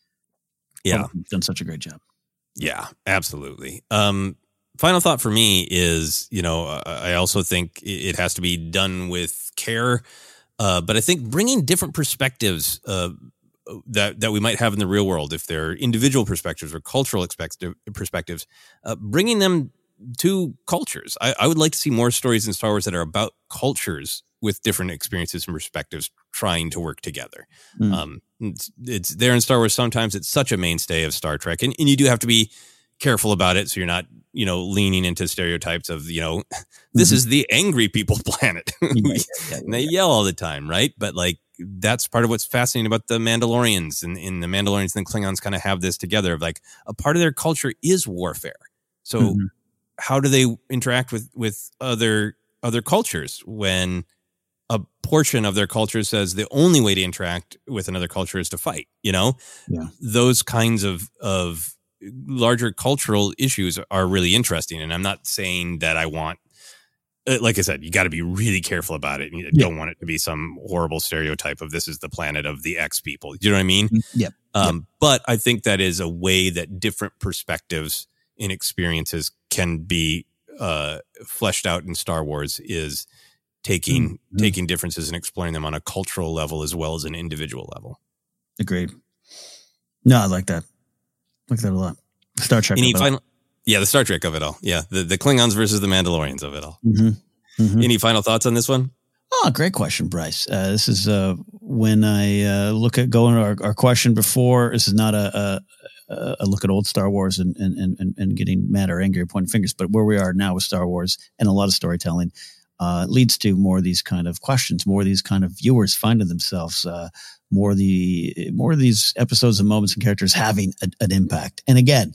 K: Yeah.
L: Oh, you've done such a great job.
K: Yeah, absolutely. Um, final thought for me is, you know, I also think it has to be done with care. Uh, but I think bringing different perspectives, uh, that, that we might have in the real world, if they're individual perspectives or cultural expect- perspectives, uh, bringing them to cultures. I, I would like to see more stories in Star Wars that are about cultures with different experiences and perspectives trying to work together.
L: Mm.
K: Um, it's, it's there in Star Wars. Sometimes it's such a mainstay of Star Trek, and, and you do have to be careful about it. So you're not, you know, leaning into stereotypes of, you know, this
L: mm-hmm.
K: is the angry people planet.
L: yeah, yeah, yeah,
K: and they
L: yeah.
K: yell all the time. Right. But like, that's part of what's fascinating about the Mandalorians, and in the Mandalorians and the Klingons kind of have this together of like a part of their culture is warfare. So
L: mm-hmm.
K: how do they interact with, with other, other cultures when a portion of their culture says the only way to interact with another culture is to fight, you know?
L: Yeah.
K: Those kinds of, of larger cultural issues are really interesting. And I'm not saying that I want, like I said, you got to be really careful about it. You
L: yeah.
K: don't want it to be some horrible stereotype of this is the planet of the X people. You know what I mean?
L: Yep.
K: Um,
L: yep.
K: But I think that is a way that different perspectives and experiences can be uh, fleshed out in Star Wars, is taking mm-hmm. taking differences and exploring them on a cultural level as well as an individual level.
L: Agreed. No, I like that. I like that a lot. Star Trek.
K: Any final, yeah, the Star Trek of it all. Yeah, the, the Klingons versus the Mandalorians of it all.
L: Mm-hmm. Mm-hmm.
K: Any final thoughts on this one?
L: Oh, great question, Bryce. Uh, this is uh, when I uh, look at going our, our question before. This is not a, a, a look at old Star Wars and, and, and, and getting mad or angry or pointing fingers, but where we are now with Star Wars and a lot of storytelling uh, leads to more of these kind of questions, more of these kind of viewers finding themselves uh, more of the more of these episodes and moments and characters having a, an impact. And again,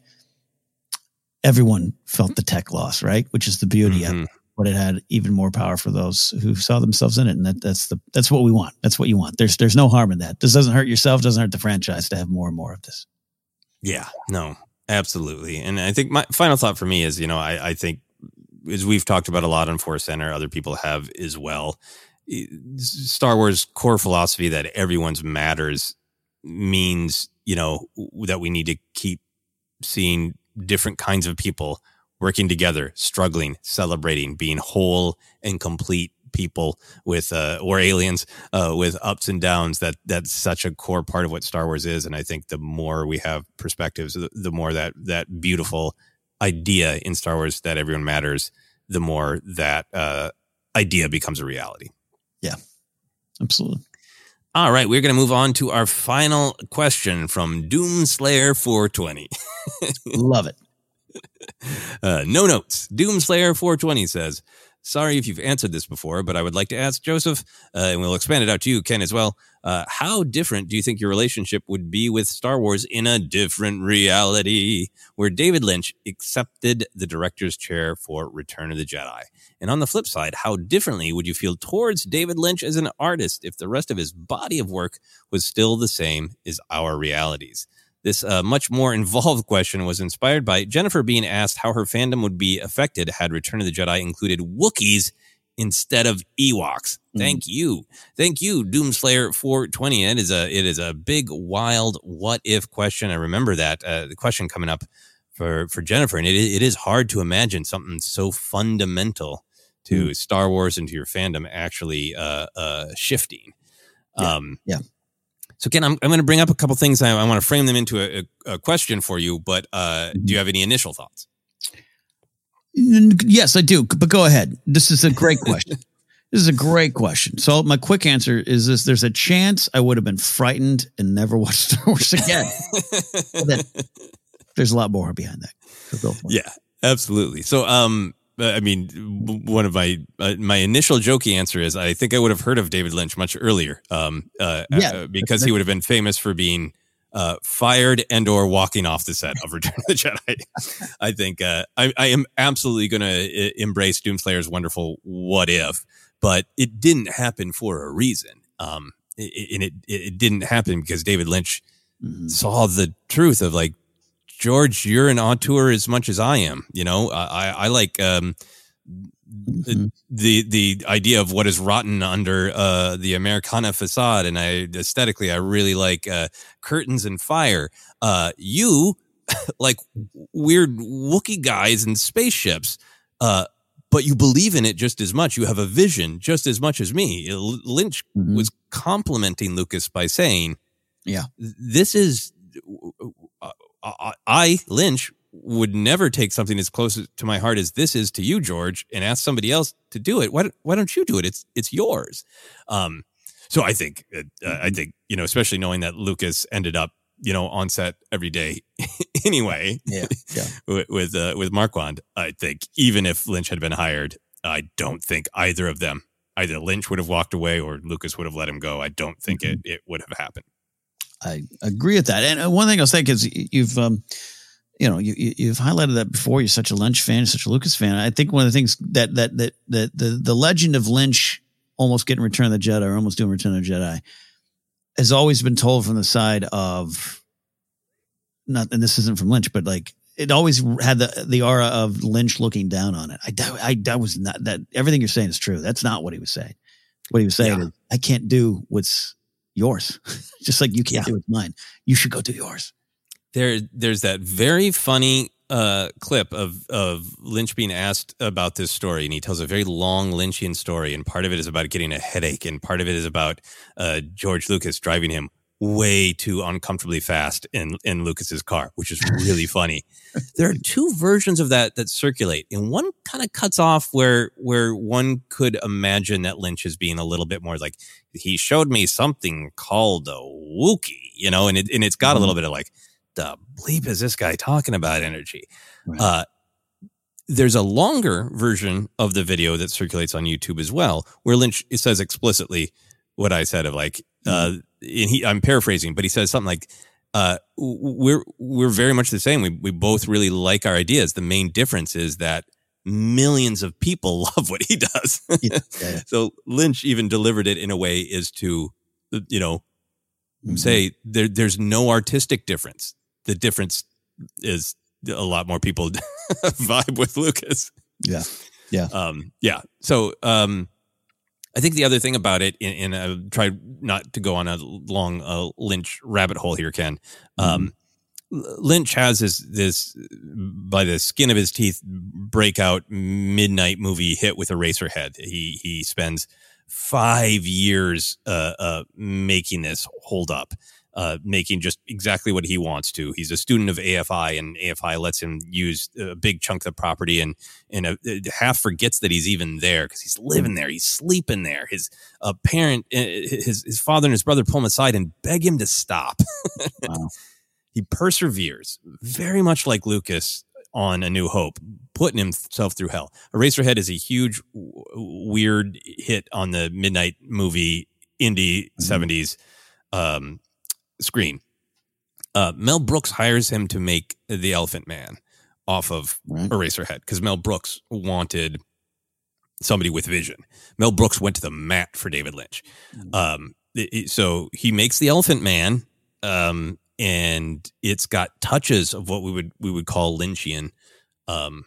L: everyone felt the tech loss, right? Which is the beauty mm-hmm. of it. But it had even more power for those who saw themselves in it, and that, that's the that's what we want. That's what you want. There's there's no harm in that. This doesn't hurt yourself. Doesn't hurt the franchise to have more and more of this.
K: Yeah, no, absolutely. And I think my final thought for me is, you know, I, I think as we've talked about a lot on Force Center, other people have as well. Star Wars core philosophy that everyone's matters means, you know, that we need to keep seeing different kinds of people working together, struggling, celebrating, being whole and complete people with, uh, or aliens, uh, with ups and downs. That that's such a core part of what Star Wars is. And I think the more we have perspectives, the, the more that, that beautiful idea in Star Wars that everyone matters, the more that, uh, idea becomes a reality.
L: Yeah, absolutely.
K: All right, we're going to move on to our final question from Doomslayer four twenty.
L: Love it.
K: Uh, no notes. Doomslayer four twenty says, sorry if you've answered this before, but I would like to ask Joseph, uh, and we'll expand it out to you, Ken, as well. Uh, how different do you think your relationship would be with Star Wars in a different reality where David Lynch accepted the director's chair for Return of the Jedi? And on the flip side, how differently would you feel towards David Lynch as an artist if the rest of his body of work was still the same as our realities? This uh, much more involved question was inspired by Jennifer being asked how her fandom would be affected had Return of the Jedi included Wookiees instead of Ewoks. Mm. Thank you. Thank you, Doomslayer four twenty. It is a, it is a big, wild what-if question. I remember that uh, the question coming up for, for Jennifer, and it, it is hard to imagine something so fundamental to mm. Star Wars and to your fandom actually uh, uh, shifting.
L: Yeah.
K: Um,
L: yeah.
K: So, Ken, I'm, I'm going to bring up a couple things. I, I want to frame them into a, a, a question for you, but uh, mm-hmm. do you have any initial thoughts?
L: Yes, I do. But go ahead. This is a great question. This is a great question. So my quick answer is this. There's a chance I would have been frightened and never watched Star Wars again. Then, there's a lot more behind that.
K: Yeah, absolutely. So, um, I mean, one of my uh, my initial jokey answer is I think I would have heard of David Lynch much earlier, um, uh, yeah, uh, because he would have been famous for being uh, fired and or walking off the set of Return of the Jedi. I think uh, I, I am absolutely going to embrace Doomslayer's wonderful what if, but it didn't happen for a reason, um, and it, it it didn't happen because David Lynch mm-hmm. saw the truth of like, George, you're an auteur as much as I am. You know, I, I like um, mm-hmm. the the idea of what is rotten under uh, the Americana facade, and I aesthetically, I really like uh, curtains and fire. Uh, you like weird Wookiee guys and spaceships, uh, but you believe in it just as much. You have a vision just as much as me. Lynch mm-hmm. was complimenting Lucas by saying,
L: "Yeah,
K: this is." I, Lynch, would never take something as close to my heart as this is to you, George, and ask somebody else to do it. Why, why don't you do it? It's it's yours. Um, so I think, uh, I think you know, especially knowing that Lucas ended up, you know, on set every day anyway.
L: Yeah, yeah.
K: with with, uh, with Marquand, I think even if Lynch had been hired, I don't think either of them, either Lynch would have walked away or Lucas would have let him go. I don't think mm-hmm. it it would have happened.
L: I agree with that. And one thing I'll say, because you've, um, you know, you, you've highlighted that before. You're such a Lynch fan, such a Lucas fan. I think one of the things that that that that the the legend of Lynch almost getting Return of the Jedi or almost doing Return of the Jedi has always been told from the side of not, and this isn't from Lynch, but like it always had the the aura of Lynch looking down on it. I I that was not that. Everything you're saying is true. That's not what he was saying. What he was saying yeah. is, I can't do what's yours, just like you can't yeah. do it mine. You should go do yours.
K: There, there's that very funny uh, clip of of Lynch being asked about this story, and he tells a very long Lynchian story, and part of it is about getting a headache, and part of it is about uh, George Lucas driving him way too uncomfortably fast in in Lucas's car, which is really funny. There are two versions of that that circulate, and one kind of cuts off where where one could imagine that Lynch is being a little bit more like, he showed me something called a Wookiee, you know, and it and it's got mm-hmm. a little bit of like, the bleep is this guy talking about energy? Right. Uh, there's a longer version of the video that circulates on YouTube as well, where Lynch says explicitly what I said of like, uh, and he, I'm paraphrasing, but he says something like, uh, we're, we're very much the same. We, we both really like our ideas. The main difference is that millions of people love what he does. Yeah, yeah. So Lynch even delivered it in a way is to, you know, mm-hmm. say there, there's no artistic difference. The difference is a lot more people vibe with Lucas.
L: Yeah. Yeah.
K: Um, yeah. So, um, I think the other thing about it, and I try not to go on a long uh, Lynch rabbit hole here, Ken. Um, mm-hmm. Lynch has this, this, by the skin of his teeth, breakout midnight movie hit with Eraserhead. He he spends five years uh, uh, making this hold up. Uh, making just exactly what he wants to. He's a student of A F I, and A F I lets him use a big chunk of the property, and and a, half forgets that he's even there because he's living there, he's sleeping there. His uh, parent, his his father and his brother pull him aside and beg him to stop. Wow. He perseveres, very much like Lucas on A New Hope, putting himself through hell. Eraserhead is a huge, w- weird hit on the midnight movie indie mm-hmm. seventies. Um, screen. Uh, Mel Brooks hires him to make The Elephant Man off of right. Eraserhead because Mel Brooks wanted somebody with vision. Mel Brooks went to the mat for David Lynch. Mm-hmm. Um, it, it, so he makes The Elephant Man, um, and it's got touches of what we would we would call Lynchian, um,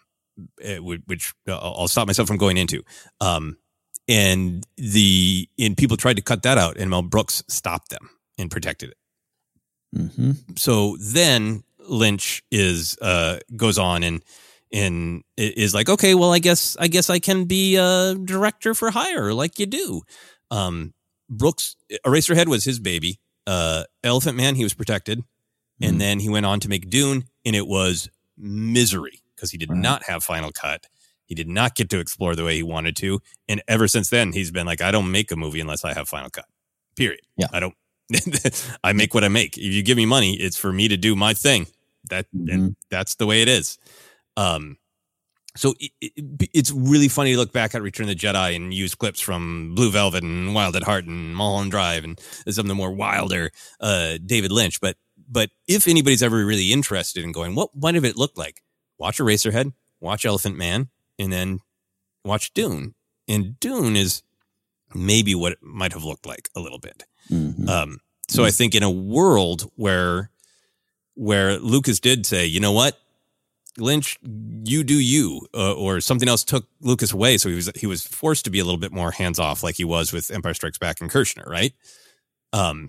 K: which I'll stop myself from going into. Um, and the and people tried to cut that out, and Mel Brooks stopped them and protected it.
L: Mm-hmm.
K: So then Lynch is uh, goes on and and is like, okay, well, I guess I guess I can be a director for hire like you do. Um, Brooks, Eraserhead was his baby. Uh, Elephant Man, he was protected, mm-hmm. and then he went on to make Dune, and it was misery because he did right. not have final cut. He did not get to explore the way he wanted to, and ever since then, he's been like, I don't make a movie unless I have final cut. Period.
L: Yeah,
K: I don't. I make what I make. If you give me money, it's for me to do my thing. That mm-hmm. and that's the way it is. Um, so it, it, it's really funny to look back at Return of the Jedi and use clips from Blue Velvet and Wild at Heart and Mulholland Drive and some of the more wilder uh, David Lynch. But but if anybody's ever really interested in going, what might have it looked like? Watch Eraserhead, watch Elephant Man, and then watch Dune. And Dune is maybe what it might have looked like a little bit. Mm-hmm. Um, so mm-hmm. I think in a world where where Lucas did say, you know what, Lynch, you do you, uh, or something else took Lucas away, so he was he was forced to be a little bit more hands off, like he was with Empire Strikes Back and Kershner, right? Um,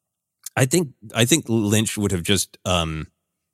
K: I think I think Lynch would have just um,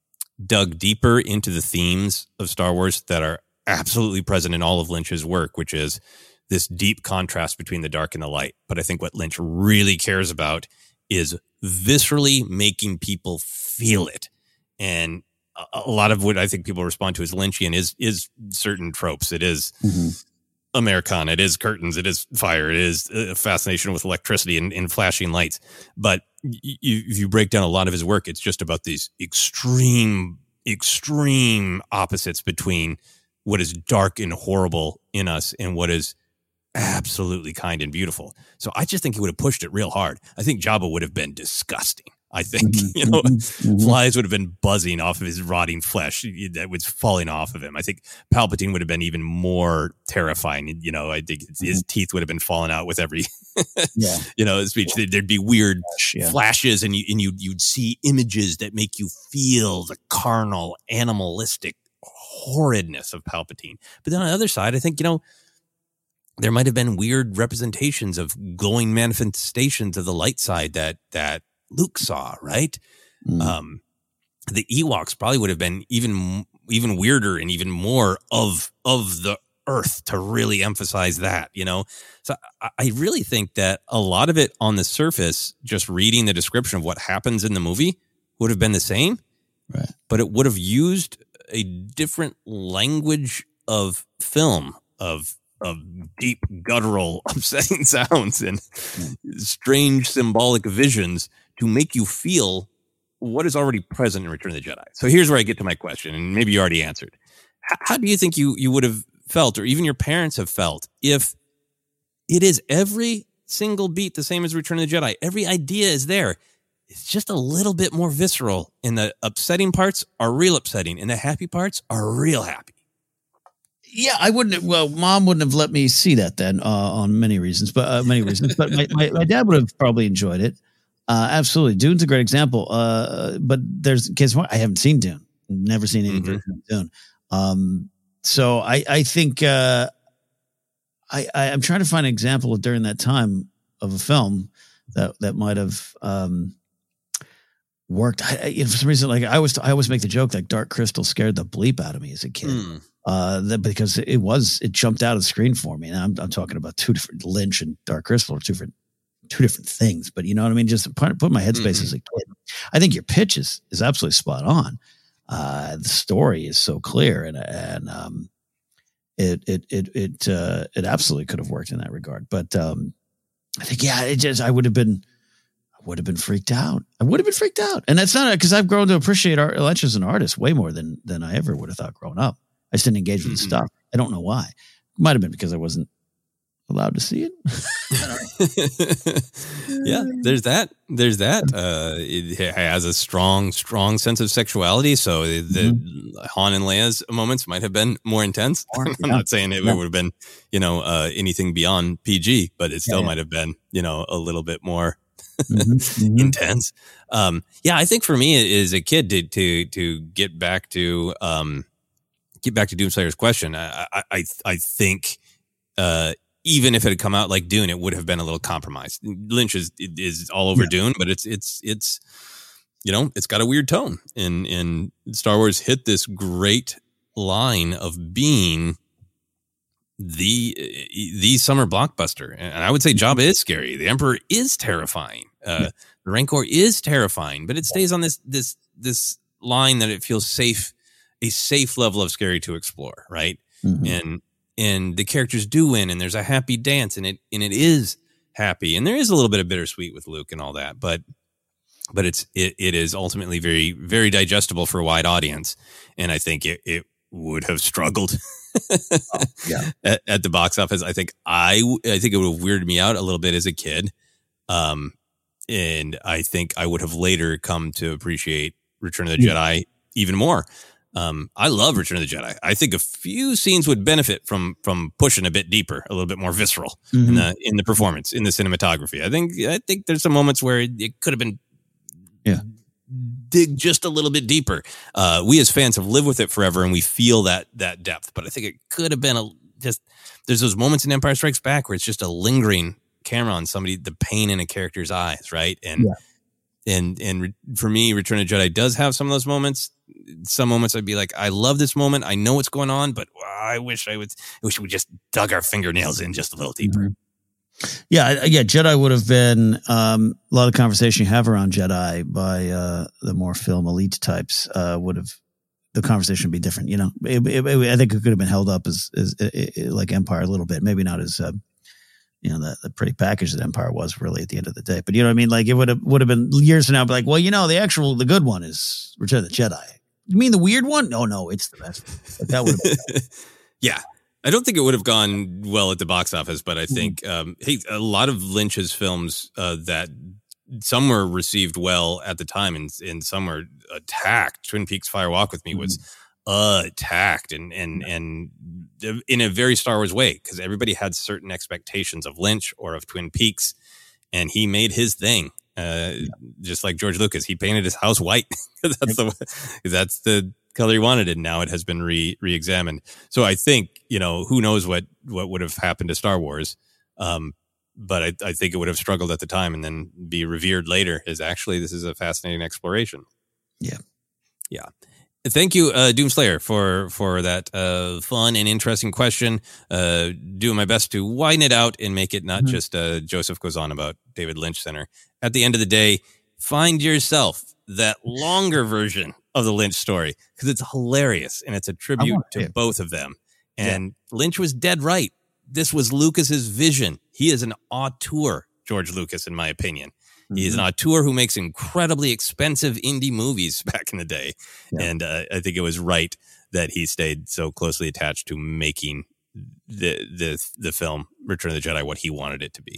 K: dug deeper into the themes of Star Wars that are absolutely present in all of Lynch's work, which is this deep contrast between the dark and the light. But I think what Lynch really cares about is viscerally making people feel it. And a lot of what I think people respond to as Lynchian is is certain tropes. It is mm-hmm. Americana, it is curtains, it is fire, it is a fascination with electricity and, and flashing lights. But you, if you break down a lot of his work, it's just about these extreme, extreme opposites between what is dark and horrible in us and what is absolutely kind and beautiful. So I just think he would have pushed it real hard. I think Jabba would have been disgusting. I think, mm-hmm, you know, mm-hmm. flies would have been buzzing off of his rotting flesh that was falling off of him. I think Palpatine would have been even more terrifying. You know, I think mm-hmm. his teeth would have been falling out with every, yeah. you know, speech. There'd be weird yeah. flashes, and you and you you'd see images that make you feel the carnal, animalistic horridness of Palpatine. But then on the other side, I think, you know, there might have been weird representations of glowing manifestations of the light side that that Luke saw, right? Mm. Um, the Ewoks probably would have been even even weirder and even more of of the Earth to really emphasize that, you know? So I, I really think that a lot of it on the surface, just reading the description of what happens in the movie, would have been the same,
L: right?
K: But it would have used a different language of film, of of deep, guttural, upsetting sounds and strange symbolic visions to make you feel what is already present in Return of the Jedi. So here's where I get to my question, and maybe you already answered. H- how do you think you, you would have felt, or even your parents have felt, if it is every single beat the same as Return of the Jedi. Every idea is there. It's just a little bit more visceral, and the upsetting parts are real upsetting, and the happy parts are real happy.
L: Yeah, I wouldn't have, well, Mom wouldn't have let me see that then, uh, on many reasons, but uh, many reasons. But my, my, my dad would have probably enjoyed it. Uh, absolutely. Dune's a great example. Uh, but there's kids, I haven't seen Dune. Never seen any version of Dune. Um, so I, I think, uh, I, I, I'm trying to find an example of during that time of a film that, that might have, um, worked. I, I, you know, for some reason, like I always, I always make the joke like Dark Crystal scared the bleep out of me as a kid. Mm. Uh, that because it was, it jumped out of the screen for me. And I'm, I'm talking about two different, Lynch and Dark Crystal are two different, two different things, but you know what I mean? Just put, put my headspace mm-hmm. as a kid. I think your pitch is, is absolutely spot on. Uh, the story is so clear, and, and, um, it, it, it, it, uh, it absolutely could have worked in that regard. But, um, I think, yeah, it just, I would have been, I would have been freaked out. I would have been freaked out. And that's not because I've grown to appreciate art, Lynch as an artist way more than, than I ever would have thought growing up. I just didn't engage with mm-hmm. the stuff. I don't know why. It might have been because I wasn't allowed to see it.
K: Yeah, there's that. There's that. Uh, it has a strong, strong sense of sexuality. So the mm-hmm. Han and Leia's moments might have been more intense. More, I'm yeah. not saying it yeah. would have been, you know, uh, anything beyond P G, but it still yeah, yeah. might have been, you know, a little bit more mm-hmm. Mm-hmm. intense. Um, yeah, I think for me as a kid to to to get back to um, get back to Doomslayer's question, I I I think. Uh, Even if it had come out like Dune, it would have been a little compromised. Lynch is is all over yeah. Dune, but it's it's it's you know it's got a weird tone. And and Star Wars hit this great line of being the the summer blockbuster. And I would say Jabba is scary. The Emperor is terrifying. Uh, yeah. The Rancor is terrifying, but it stays on this this this line that it feels safe, a safe level of scary to explore, right? Mm-hmm. And And the characters do win, and there's a happy dance, and it and it is happy, and there is a little bit of bittersweet with Luke and all that, but but it's it it is ultimately very very digestible for a wide audience, and I think it it would have struggled
L: oh, yeah.
K: at, at the box office. I think I I think it would have weirded me out a little bit as a kid, um, and I think I would have later come to appreciate Return of the yeah. Jedi even more. Um, I love Return of the Jedi. I think a few scenes would benefit from from pushing a bit deeper, a little bit more visceral mm-hmm. in the in the performance, in the cinematography. I think I think there's some moments where it, it could have been
L: yeah.
K: dig just a little bit deeper. Uh, we as fans have lived with it forever, and we feel that that depth. But I think it could have been a just. There's those moments in Empire Strikes Back where it's just a lingering camera on somebody, the pain in a character's eyes, right? And
L: yeah.
K: and and for me, Return of the Jedi does have some of those moments. Some moments I'd be like, I love this moment. I know what's going on, but I wish I would, I wish we just dug our fingernails in just a little deeper.
L: Mm-hmm. Yeah. Yeah. Jedi would have been, um, a lot of conversation you have around Jedi by, uh, the more film elite types, uh, would have, the conversation would be different. You know, it, it, it, I think it could have been held up as, as it, it, like Empire a little bit, maybe not as, uh, you know, the, the pretty package that Empire was really at the end of the day, but you know what I mean? Like it would have, would have been years from now, but like, well, you know, the actual, the good one is Return of the Jedi. You mean the weird one? No, no, it's the best. Like that would have been
K: yeah. I don't think it would have gone well at the box office, but I think, um, hey, a lot of Lynch's films uh, that some were received well at the time and, and some were attacked. Twin Peaks Fire Walk with Me was uh, attacked and, and, and in a very Star Wars way, because everybody had certain expectations of Lynch or of Twin Peaks, and he made his thing. Uh, yeah. Just like George Lucas, he painted his house white. that's the that's the color he wanted, and now it has been re re-examined. So I think, you know, who knows what what would have happened to Star Wars, um, but I, I think it would have struggled at the time and then be revered later as actually this is a fascinating exploration.
L: Yeah,
K: yeah. Thank you, uh, Doomslayer, for for that uh, fun and interesting question. Uh, doing my best to widen it out and make it not mm-hmm. just uh, Joseph Goes On About David Lynch Center. At the end of the day, find yourself that longer version of the Lynch story because it's hilarious and it's a tribute to it. both of them. And yeah. Lynch was dead right. This was Lucas's vision. He is an auteur, George Lucas, in my opinion. He is an auteur who makes incredibly expensive indie movies back in the day. Yeah. And uh, I think it was right that he stayed so closely attached to making the the the film Return of the Jedi what he wanted it to be.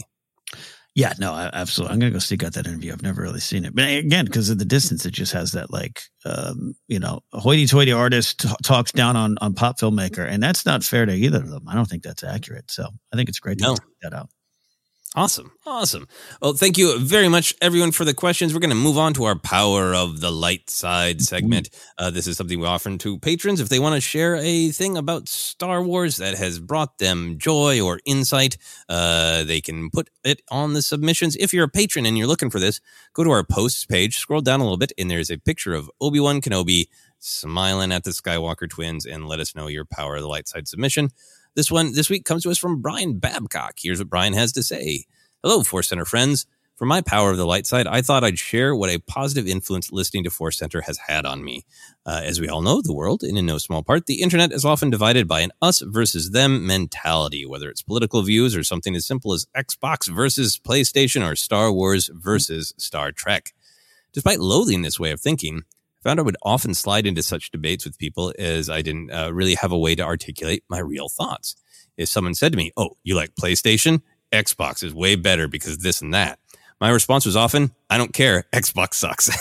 L: Yeah, no, absolutely. I'm going to go seek out that interview. I've never really seen it. But again, because of the distance, it just has that like, um, you know, hoity-toity artist t- talks down on, on pop filmmaker. And that's not fair to either of them. I don't think that's accurate. So I think it's great to
K: no.
L: check that out.
K: Awesome. Awesome. Well, thank you very much, everyone, for the questions. We're going to move on to our Power of the Light Side segment. Uh, this is something we offer to patrons if they want to share a thing about Star Wars that has brought them joy or insight. Uh, they can put it on the submissions. If you're a patron and you're looking for this, go to our posts page, scroll down a little bit, and there's a picture of Obi-Wan Kenobi smiling at the Skywalker twins, and let us know your Power of the Light Side submission. This one this week comes to us from Brian Babcock. Here's what Brian has to say. Hello, Force Center friends. For my Power of the Light Side, I thought I'd share what a positive influence listening to Force Center has had on me. Uh, as we all know, the world, and in no small part, the internet is often divided by an us versus them mentality, whether it's political views or something as simple as Xbox versus PlayStation or Star Wars versus Star Trek. Despite loathing this way of thinking, I found I would often slide into such debates with people as I didn't uh, really have a way to articulate my real thoughts. If someone said to me, oh, you like PlayStation? Xbox is way better because this and that. My response was often, I don't care, Xbox sucks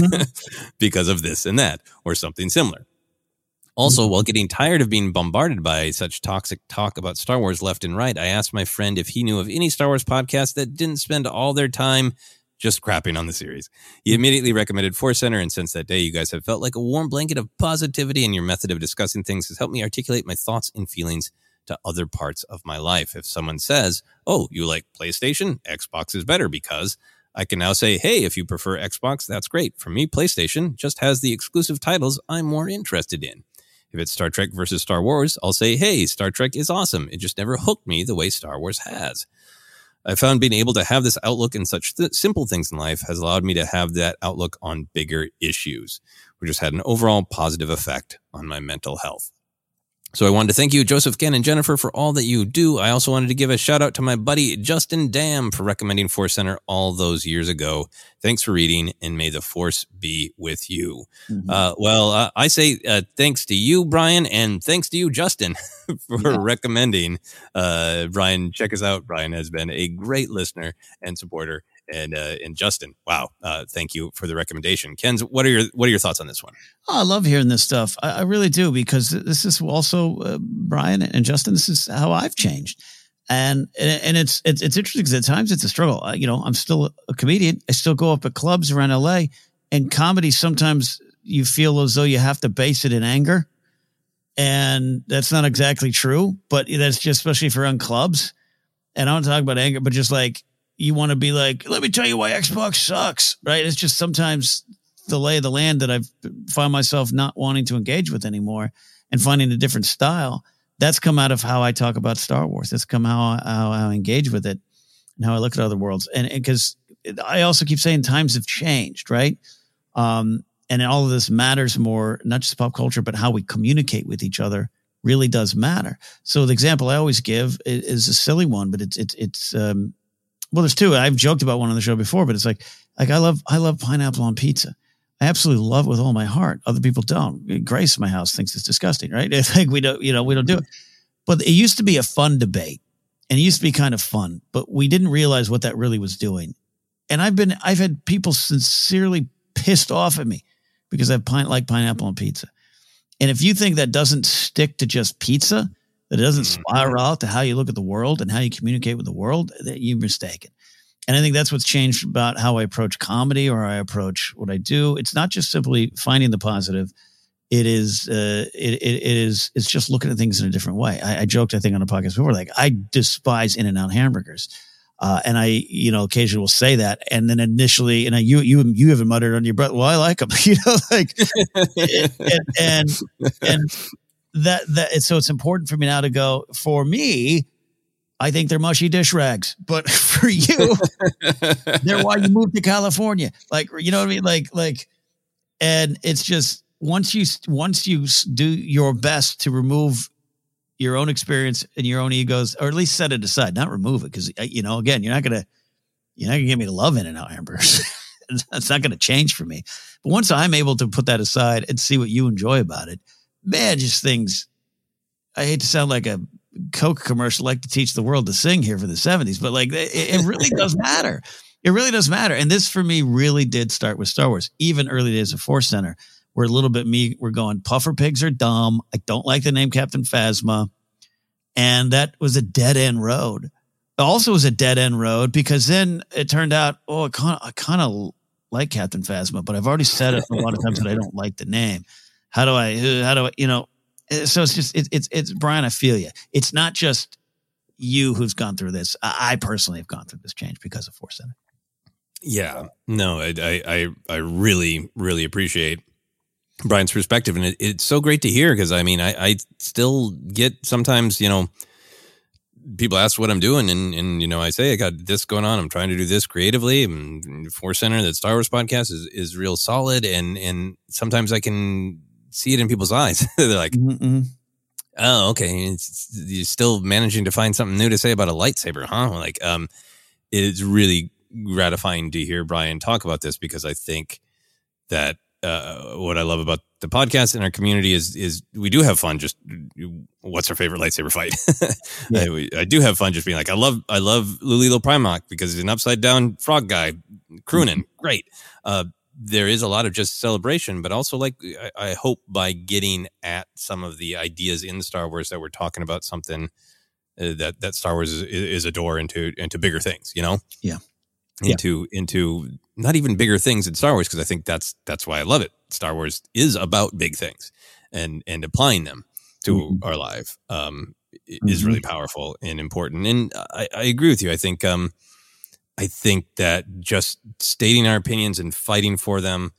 K: because of this and that or something similar. Also, while getting tired of being bombarded by such toxic talk about Star Wars left and right, I asked my friend if he knew of any Star Wars podcast that didn't spend all their time just crapping on the series. He immediately recommended Force Center, and since that day, you guys have felt like a warm blanket of positivity, and your method of discussing things has helped me articulate my thoughts and feelings to other parts of my life. If someone says, oh, you like PlayStation? Xbox is better, because I can now say, hey, if you prefer Xbox, that's great. For me, PlayStation just has the exclusive titles I'm more interested in. If it's Star Trek versus Star Wars, I'll say, hey, Star Trek is awesome. It just never hooked me the way Star Wars has. I found being able to have this outlook in such th- simple things in life has allowed me to have that outlook on bigger issues, which has had an overall positive effect on my mental health. So I wanted to thank you, Joseph, Ken, and Jennifer, for all that you do. I also wanted to give a shout out to my buddy Justin Dam for recommending Force Center all those years ago. Thanks for reading, and may the Force be with you. Mm-hmm. Uh, well, uh, I say uh, thanks to you, Brian, and thanks to you, Justin, for yeah. recommending. Uh, Brian, check us out. Brian has been a great listener and supporter. And uh, and Justin, wow, uh, thank you for the recommendation. Ken's, what are your what are your thoughts on this one?
L: Oh, I love hearing this stuff. I, I really do, because this is also uh, Brian and Justin. This is how I've changed, and and it's it's it's interesting because at times it's a struggle. Uh, you know, I'm still a comedian. I still go up at clubs around L A, and comedy sometimes you feel as though you have to base it in anger, and that's not exactly true. But that's just especially if you're on clubs, and I don't talk about anger, but just like. You want to be like, let me tell you why Xbox sucks, right? It's just sometimes the lay of the land that I've found myself not wanting to engage with anymore and finding a different style. That's come out of how I talk about Star Wars. That's come how, how I engage with it and how I look at other worlds. And because I also keep saying times have changed, right? Um, and all of this matters more, not just pop culture, but how we communicate with each other really does matter. So the example I always give is, is a silly one, but it's, it's, it's, um, well, there's two. I've joked about one on the show before, but it's like, like I love, I love pineapple on pizza. I absolutely love it with all my heart. Other people don't. Grace in my house thinks it's disgusting, right? It's like we don't, you know, we don't do it. But it used to be a fun debate, and it used to be kind of fun, but we didn't realize what that really was doing. And I've been, I've had people sincerely pissed off at me because I pine, like pineapple on pizza. And if you think that doesn't stick to just pizza, that it doesn't spiral out to how you look at the world and how you communicate with the world, that you're mistaken. And I think that's what's changed about how I approach comedy or I approach what I do. It's not just simply finding the positive. It is, uh, it, it, it is, it's just looking at things in a different way. I, I joked, I think on a podcast before, like I despise In-N-Out hamburgers. Uh, and I, you know, occasionally will say that. And then initially, and I, you, you, you haven't muttered on your breath, well, I like them, you know, like, and, and, and that, that, so it's important for me now to go, for me, I think they're mushy dish rags, but for you, they're why you moved to California. Like, you know what I mean? Like, like, and it's just, once you, once you do your best to remove your own experience and your own egos, or at least set it aside, not remove it. Cause you know, again, you're not going to, you're not gonna get me to love In-N-Out hamburgers. That's not going to change for me. But once I'm able to put that aside and see what you enjoy about it, man, just things, I hate to sound like a Coke commercial like to teach the world to sing here for the seventies, but like it, it really does matter. It really does matter. And this for me really did start with Star Wars. Even early days of Force Center, where a little bit me, we're going, puffer pigs are dumb. I don't like the name Captain Phasma. And that was a dead end road. It also was a dead end road because then it turned out, oh, I kind of, I kind of like Captain Phasma, but I've already said it a lot of times that I don't like the name. How do I, how do I, you know, so it's just, it, it's, it's Brian, I feel you. It's not just you who's gone through this. I personally have gone through this change because of Force Center.
K: Yeah, no, I, I, I really, really appreciate Brian's perspective. And it, it's so great to hear because I mean, I, I still get sometimes, you know, people ask what I'm doing and, and, you know, I say, I got this going on. I'm trying to do this creatively. And Force Center, that Star Wars podcast is, is real solid. And, and sometimes I can see it in people's eyes. They're like,
L: mm-hmm.
K: oh, okay. It's, you're still managing to find something new to say about a lightsaber, huh? Like, um, it's really gratifying to hear Brian talk about this because I think that uh, what I love about the podcast and our community is is we do have fun. Just what's our favorite lightsaber fight? Yeah. I, I do have fun just being like I love I love Lulilo Primarch because he's an upside down frog guy, crooning great. Uh, there is a lot of just celebration, but also like I, I hope by getting at some of the ideas in Star Wars that we're talking about something uh, that that Star Wars is, is a door into into bigger things. You know?
L: Yeah.
K: into yeah. into not even bigger things in Star Wars because I think that's that's why I love it. Star Wars is about big things and and applying them to mm-hmm. our life um, mm-hmm. is really powerful and important. And I, I agree with you. I think um, I think that just stating our opinions and fighting for them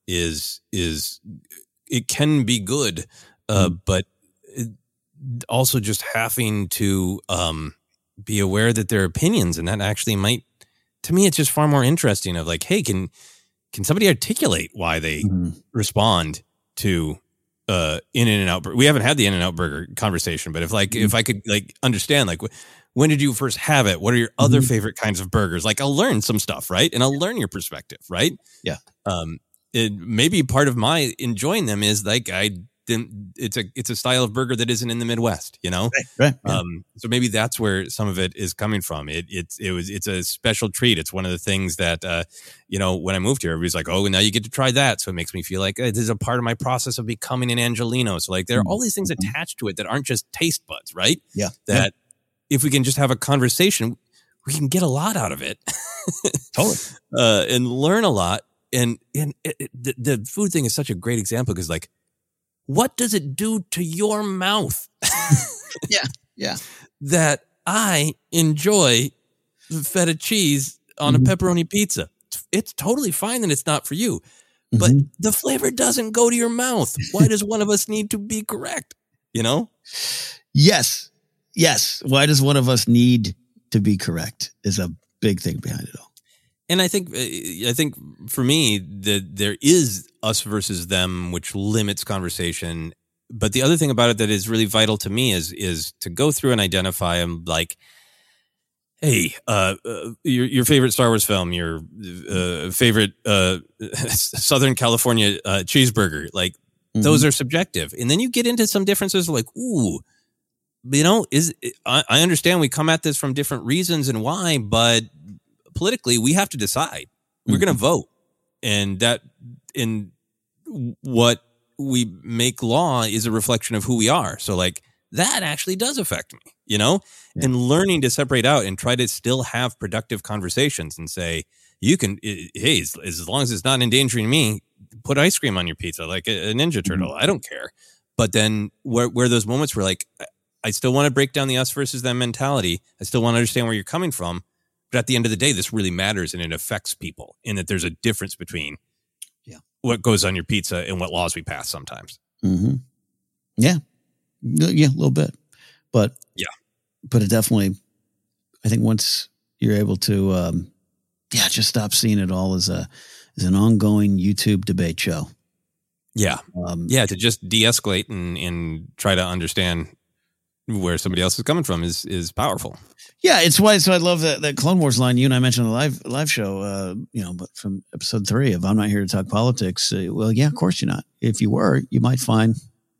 K: is is it can be good, uh, mm-hmm. but it, also just having to um, be aware that they're opinions and that actually might. To me, it's just far more interesting of like, hey, can can somebody articulate why they mm-hmm. respond to uh, In-N-Out? We haven't had the In-N-Out burger conversation, but if like mm-hmm. if I could like understand like when did you first have it? What are your mm-hmm. other favorite kinds of burgers? Like I'll learn some stuff, right? And I'll learn your perspective, right?
L: Yeah.
K: Um, it maybe part of my enjoying them is like I didn't. It's a it's a style of burger that isn't in the Midwest, you know.
L: Right. right yeah.
K: Um, so maybe that's where some of it is coming from. It it's it was it's a special treat. It's one of the things that uh, you know, when I moved here, everybody's like, oh, now you get to try that. So it makes me feel like uh, this is a part of my process of becoming an Angelino. So like there are all these things attached to it that aren't just taste buds, right?
L: Yeah.
K: That yeah. if we can just have a conversation, we can get a lot out of it.
L: Totally.
K: Uh, and learn a lot. And and it, it, the, the food thing is such a great example because like. What does it do to your mouth?
L: yeah, yeah.
K: That I enjoy feta cheese on mm-hmm. a pepperoni pizza. It's totally fine that it's not for you, mm-hmm. but the flavor doesn't go to your mouth. Why does one of us need to be correct? You know?
L: Yes, yes. Why does one of us need to be correct is a big thing behind it all.
K: And I think, I think for me, that there is us versus them, which limits conversation. But the other thing about it that is really vital to me is is to go through and identify them. Like, hey, uh, uh, your your favorite Star Wars film, your uh, favorite uh, Southern California uh, cheeseburger, like mm-hmm. those are subjective. And then you get into some differences, like, ooh, you know, is I, I understand we come at this from different reasons and why, but politically, we have to decide. We're mm-hmm. going to vote, and that in what we make law is a reflection of who we are. So, like that actually does affect me, you know. Yeah. And learning to separate out and try to still have productive conversations and say, you can, hey, as, as long as it's not endangering me, put ice cream on your pizza like a, a Ninja Turtle. Mm-hmm. I don't care. But then where where those moments where like I still want to break down the us versus them mentality. I still want to understand where you're coming from. But at the end of the day, this really matters and it affects people in that there's a difference between
L: yeah.
K: what goes on your pizza and what laws we pass sometimes.
L: Mm-hmm. Yeah. Yeah, a little bit. But
K: yeah,
L: but it definitely, I think once you're able to, um, yeah, just stop seeing it all as a, as an ongoing YouTube debate show.
K: Yeah.
L: Um,
K: yeah. To just de-escalate and, and try to understand where somebody else is coming from is, is powerful.
L: Yeah, it's why. So I love that that Clone Wars line you and I mentioned on the live live show. Uh, you know, but from episode three of "I'm not here to talk politics." Uh, well, yeah, of course you're not. If you were, you might find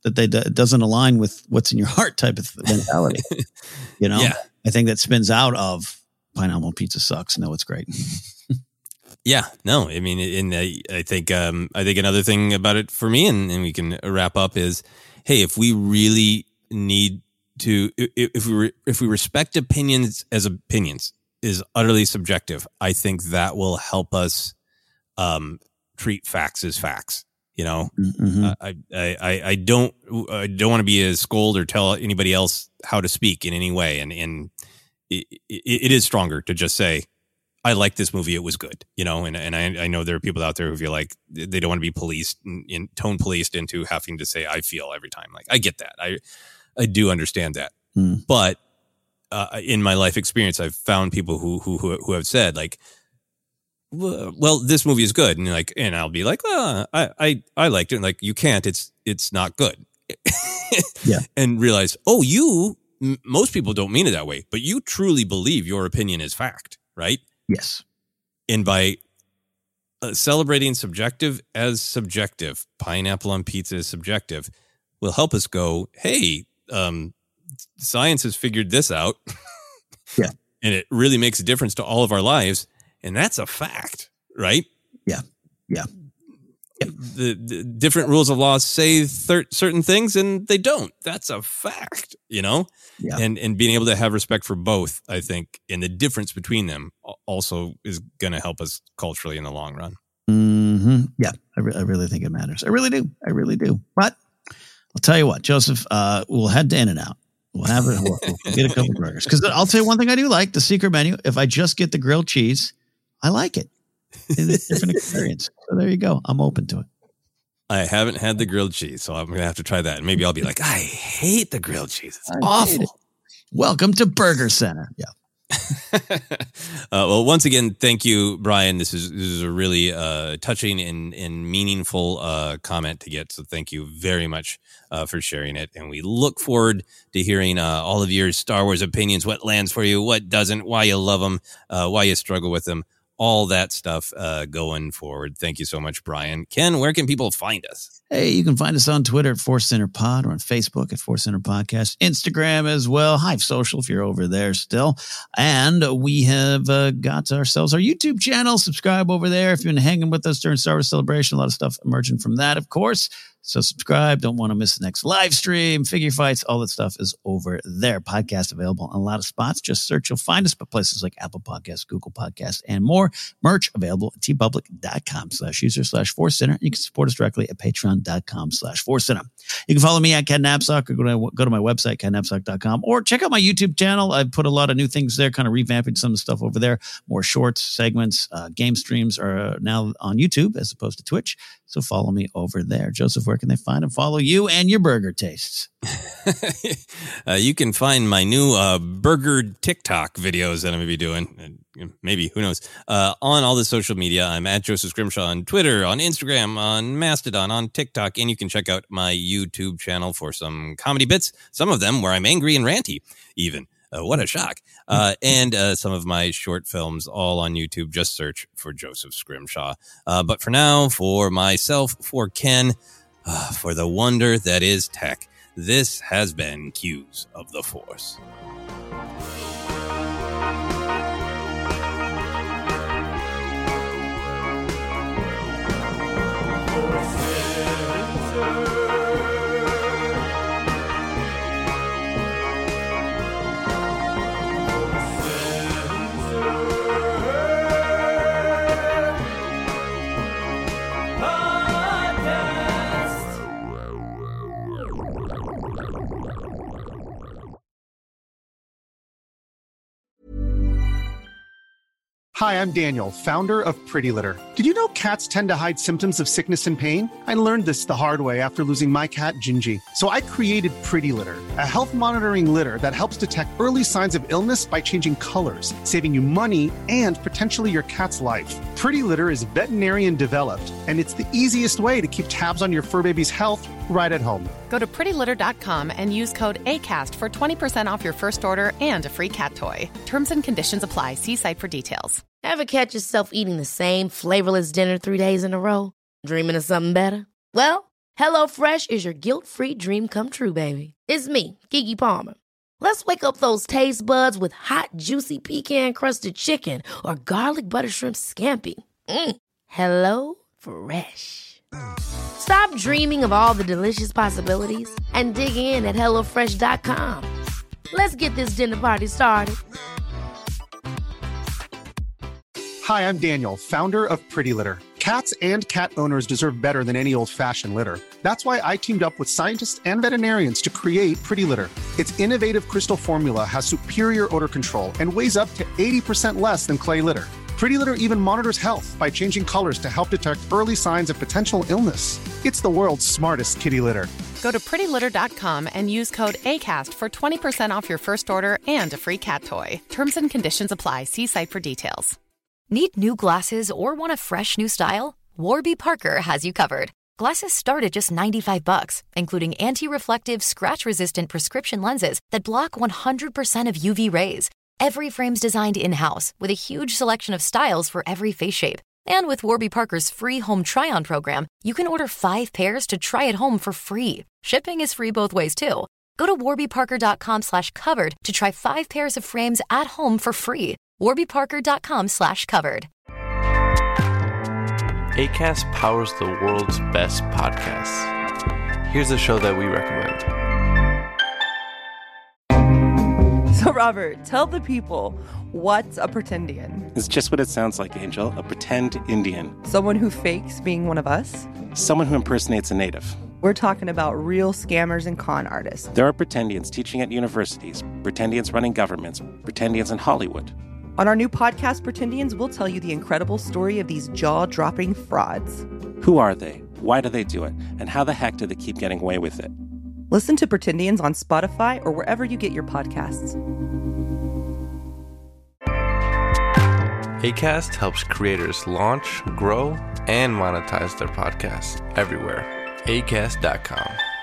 L: that they it doesn't align with what's in your heart type of mentality. You know,
K: yeah.
L: I think that spins out of pineapple pizza sucks. No, it's great.
K: Yeah, no, I mean, and I, I think um, I think another thing about it for me, and, and we can wrap up, is, hey, if we really need to, if we re, if we respect opinions as opinions is utterly subjective, I think that will help us um, treat facts as facts. You know,
L: mm-hmm.
K: I, I I I don't I don't want to be a scold or tell anybody else how to speak in any way, and and it, it, it is stronger to just say, I like this movie. It was good, you know, and, and I, I know there are people out there who feel like they don't want to be policed in, in tone policed into having to say, I feel every time. Like, I get that. I, I do understand that.
L: Mm.
K: But, uh, in my life experience, I've found people who, who, who, who have said like, well, this movie is good. And like, and I'll be like, well, I, I, I liked it. And like, you can't, it's, it's not good.
L: Yeah.
K: And realize, oh, you, m- most people don't mean it that way, but you truly believe your opinion is fact, right?
L: Yes.
K: And by uh, celebrating subjective as subjective, pineapple on pizza is subjective, will help us go, hey, um, science has figured this out.
L: Yeah.
K: And it really makes a difference to all of our lives. And that's a fact, right?
L: Yeah. Yeah.
K: Yep. The, the different rules of law say thir- certain things and they don't. That's a fact, you know?
L: Yeah.
K: And and being able to have respect for both, I think, and the difference between them also is going to help us culturally in the long run.
L: Mm-hmm. Yeah, I, re- I really think it matters. I really do. I really do. But I'll tell you what, Joseph, uh, we'll head to In-N-Out. We'll have it. We'll, we'll get a couple burgers. Because I'll tell you one thing I do like, the secret menu. If I just get the grilled cheese, I like it. It's a different experience. So there you go. I'm open to it.
K: I haven't had the grilled cheese, so I'm going to have to try that. And maybe I'll be like, I hate the grilled cheese. It's
L: I
K: awful.
L: It. Welcome to Burger Center. Yeah.
K: uh, well, once again, thank you, Brian. This is this is a really uh, touching and, and meaningful uh, comment to get. So thank you very much uh, for sharing it. And we look forward to hearing uh, all of your Star Wars opinions, what lands for you, what doesn't, why you love them, uh, why you struggle with them. All that stuff uh, going forward. Thank you so much, Brian. Ken, where can people find us?
L: Hey, you can find us on Twitter at Force Center Pod or on Facebook at Force Center Podcast, Instagram as well, Hive Social if you're over there still. And we have uh, got ourselves our YouTube channel. Subscribe over there if you've been hanging with us during Star Wars Celebration. A lot of stuff emerging from that, of course. So subscribe. Don't want to miss the next live stream, figure fights, all that stuff is over there. Podcast available in a lot of spots. Just search. You'll find us, but places like Apple Podcasts, Google Podcasts, and more. Merch available at tpublic.com slash user slash Force Center. You can support us directly at patreon.com slash Force Center. You can follow me at Ken Napzok or go to, go to my website, ken napzok dot com, or check out my YouTube channel. I've put a lot of new things there, kind of revamping some of the stuff over there. More shorts, segments, uh, game streams are now on YouTube as opposed to Twitch. So follow me over there. Joseph, where can they find and follow you and your burger tastes?
K: uh, you can find my new uh, burger TikTok videos that I'm going to be doing. Uh, maybe, who knows? Uh, on all the social media, I'm at Joseph Scrimshaw on Twitter, on Instagram, on Mastodon, on TikTok. And you can check out my YouTube channel for some comedy bits. Some of them where I'm angry and ranty, even. Uh, what a shock. Uh, and uh, some of my short films all on YouTube. Just search for Joseph Scrimshaw. Uh, but for now, for myself, for Ken, uh, for the wonder that is tech, this has been Cues of the Force.
H: Hi, I'm Daniel, founder of Pretty Litter. Did you know cats tend to hide symptoms of sickness and pain? I learned this the hard way after losing my cat, Gingy. So I created Pretty Litter, a health monitoring litter that helps detect early signs of illness by changing colors, saving you money and potentially your cat's life. Pretty Litter is veterinarian developed, and it's the easiest way to keep tabs on your fur baby's health right at home.
I: Go to pretty litter dot com and use code ACAST for twenty percent off your first order and a free cat toy. Terms and conditions apply. See site for details.
E: Ever catch yourself eating the same flavorless dinner three days in a row? Dreaming of something better? Well, HelloFresh is your guilt-free dream come true, baby. It's me, Keke Palmer. Let's wake up those taste buds with hot, juicy pecan-crusted chicken or garlic butter shrimp scampi. Mm. Hello Fresh. Stop dreaming of all the delicious possibilities and dig in at hello fresh dot com. Let's get this dinner party started.
H: Hi, I'm Daniel, founder of Pretty Litter. Cats and cat owners deserve better than any old-fashioned litter. That's why I teamed up with scientists and veterinarians to create Pretty Litter. Its innovative crystal formula has superior odor control and weighs up to eighty percent less than clay litter. Pretty Litter even monitors health by changing colors to help detect early signs of potential illness. It's the world's smartest kitty litter.
I: Go to pretty litter dot com and use code ACAST for twenty percent off your first order and a free cat toy. Terms and conditions apply. See site for details.
P: Need new glasses or want a fresh new style? Warby Parker has you covered. Glasses start at just ninety-five bucks, including anti-reflective, scratch-resistant prescription lenses that block one hundred percent of U V rays. Every frame's designed in-house with a huge selection of styles for every face shape. And with Warby Parker's free home try-on program, you can order five pairs to try at home for free. Shipping is free both ways, too. Go to warby parker dot com slash covered to try five pairs of frames at home for free. warby parker dot com slash covered.
Q: Acast powers the world's best podcasts. Here's a show that we recommend.
R: So, Robert, tell the people, what's a pretendian?
S: It's just what it sounds like, Angel. A pretend Indian.
R: Someone who fakes being one of us?
S: Someone who impersonates a native.
R: We're talking about real scammers and con artists.
S: There are pretendians teaching at universities, pretendians running governments, pretendians in Hollywood.
R: On our new podcast, Pretendians, we'll tell you the incredible story of these jaw-dropping frauds.
S: Who are they? Why do they do it? And how the heck do they keep getting away with it?
R: Listen to Pretendians on Spotify or wherever you get your podcasts.
Q: Acast helps creators launch, grow, and monetize their podcasts everywhere. acast dot com.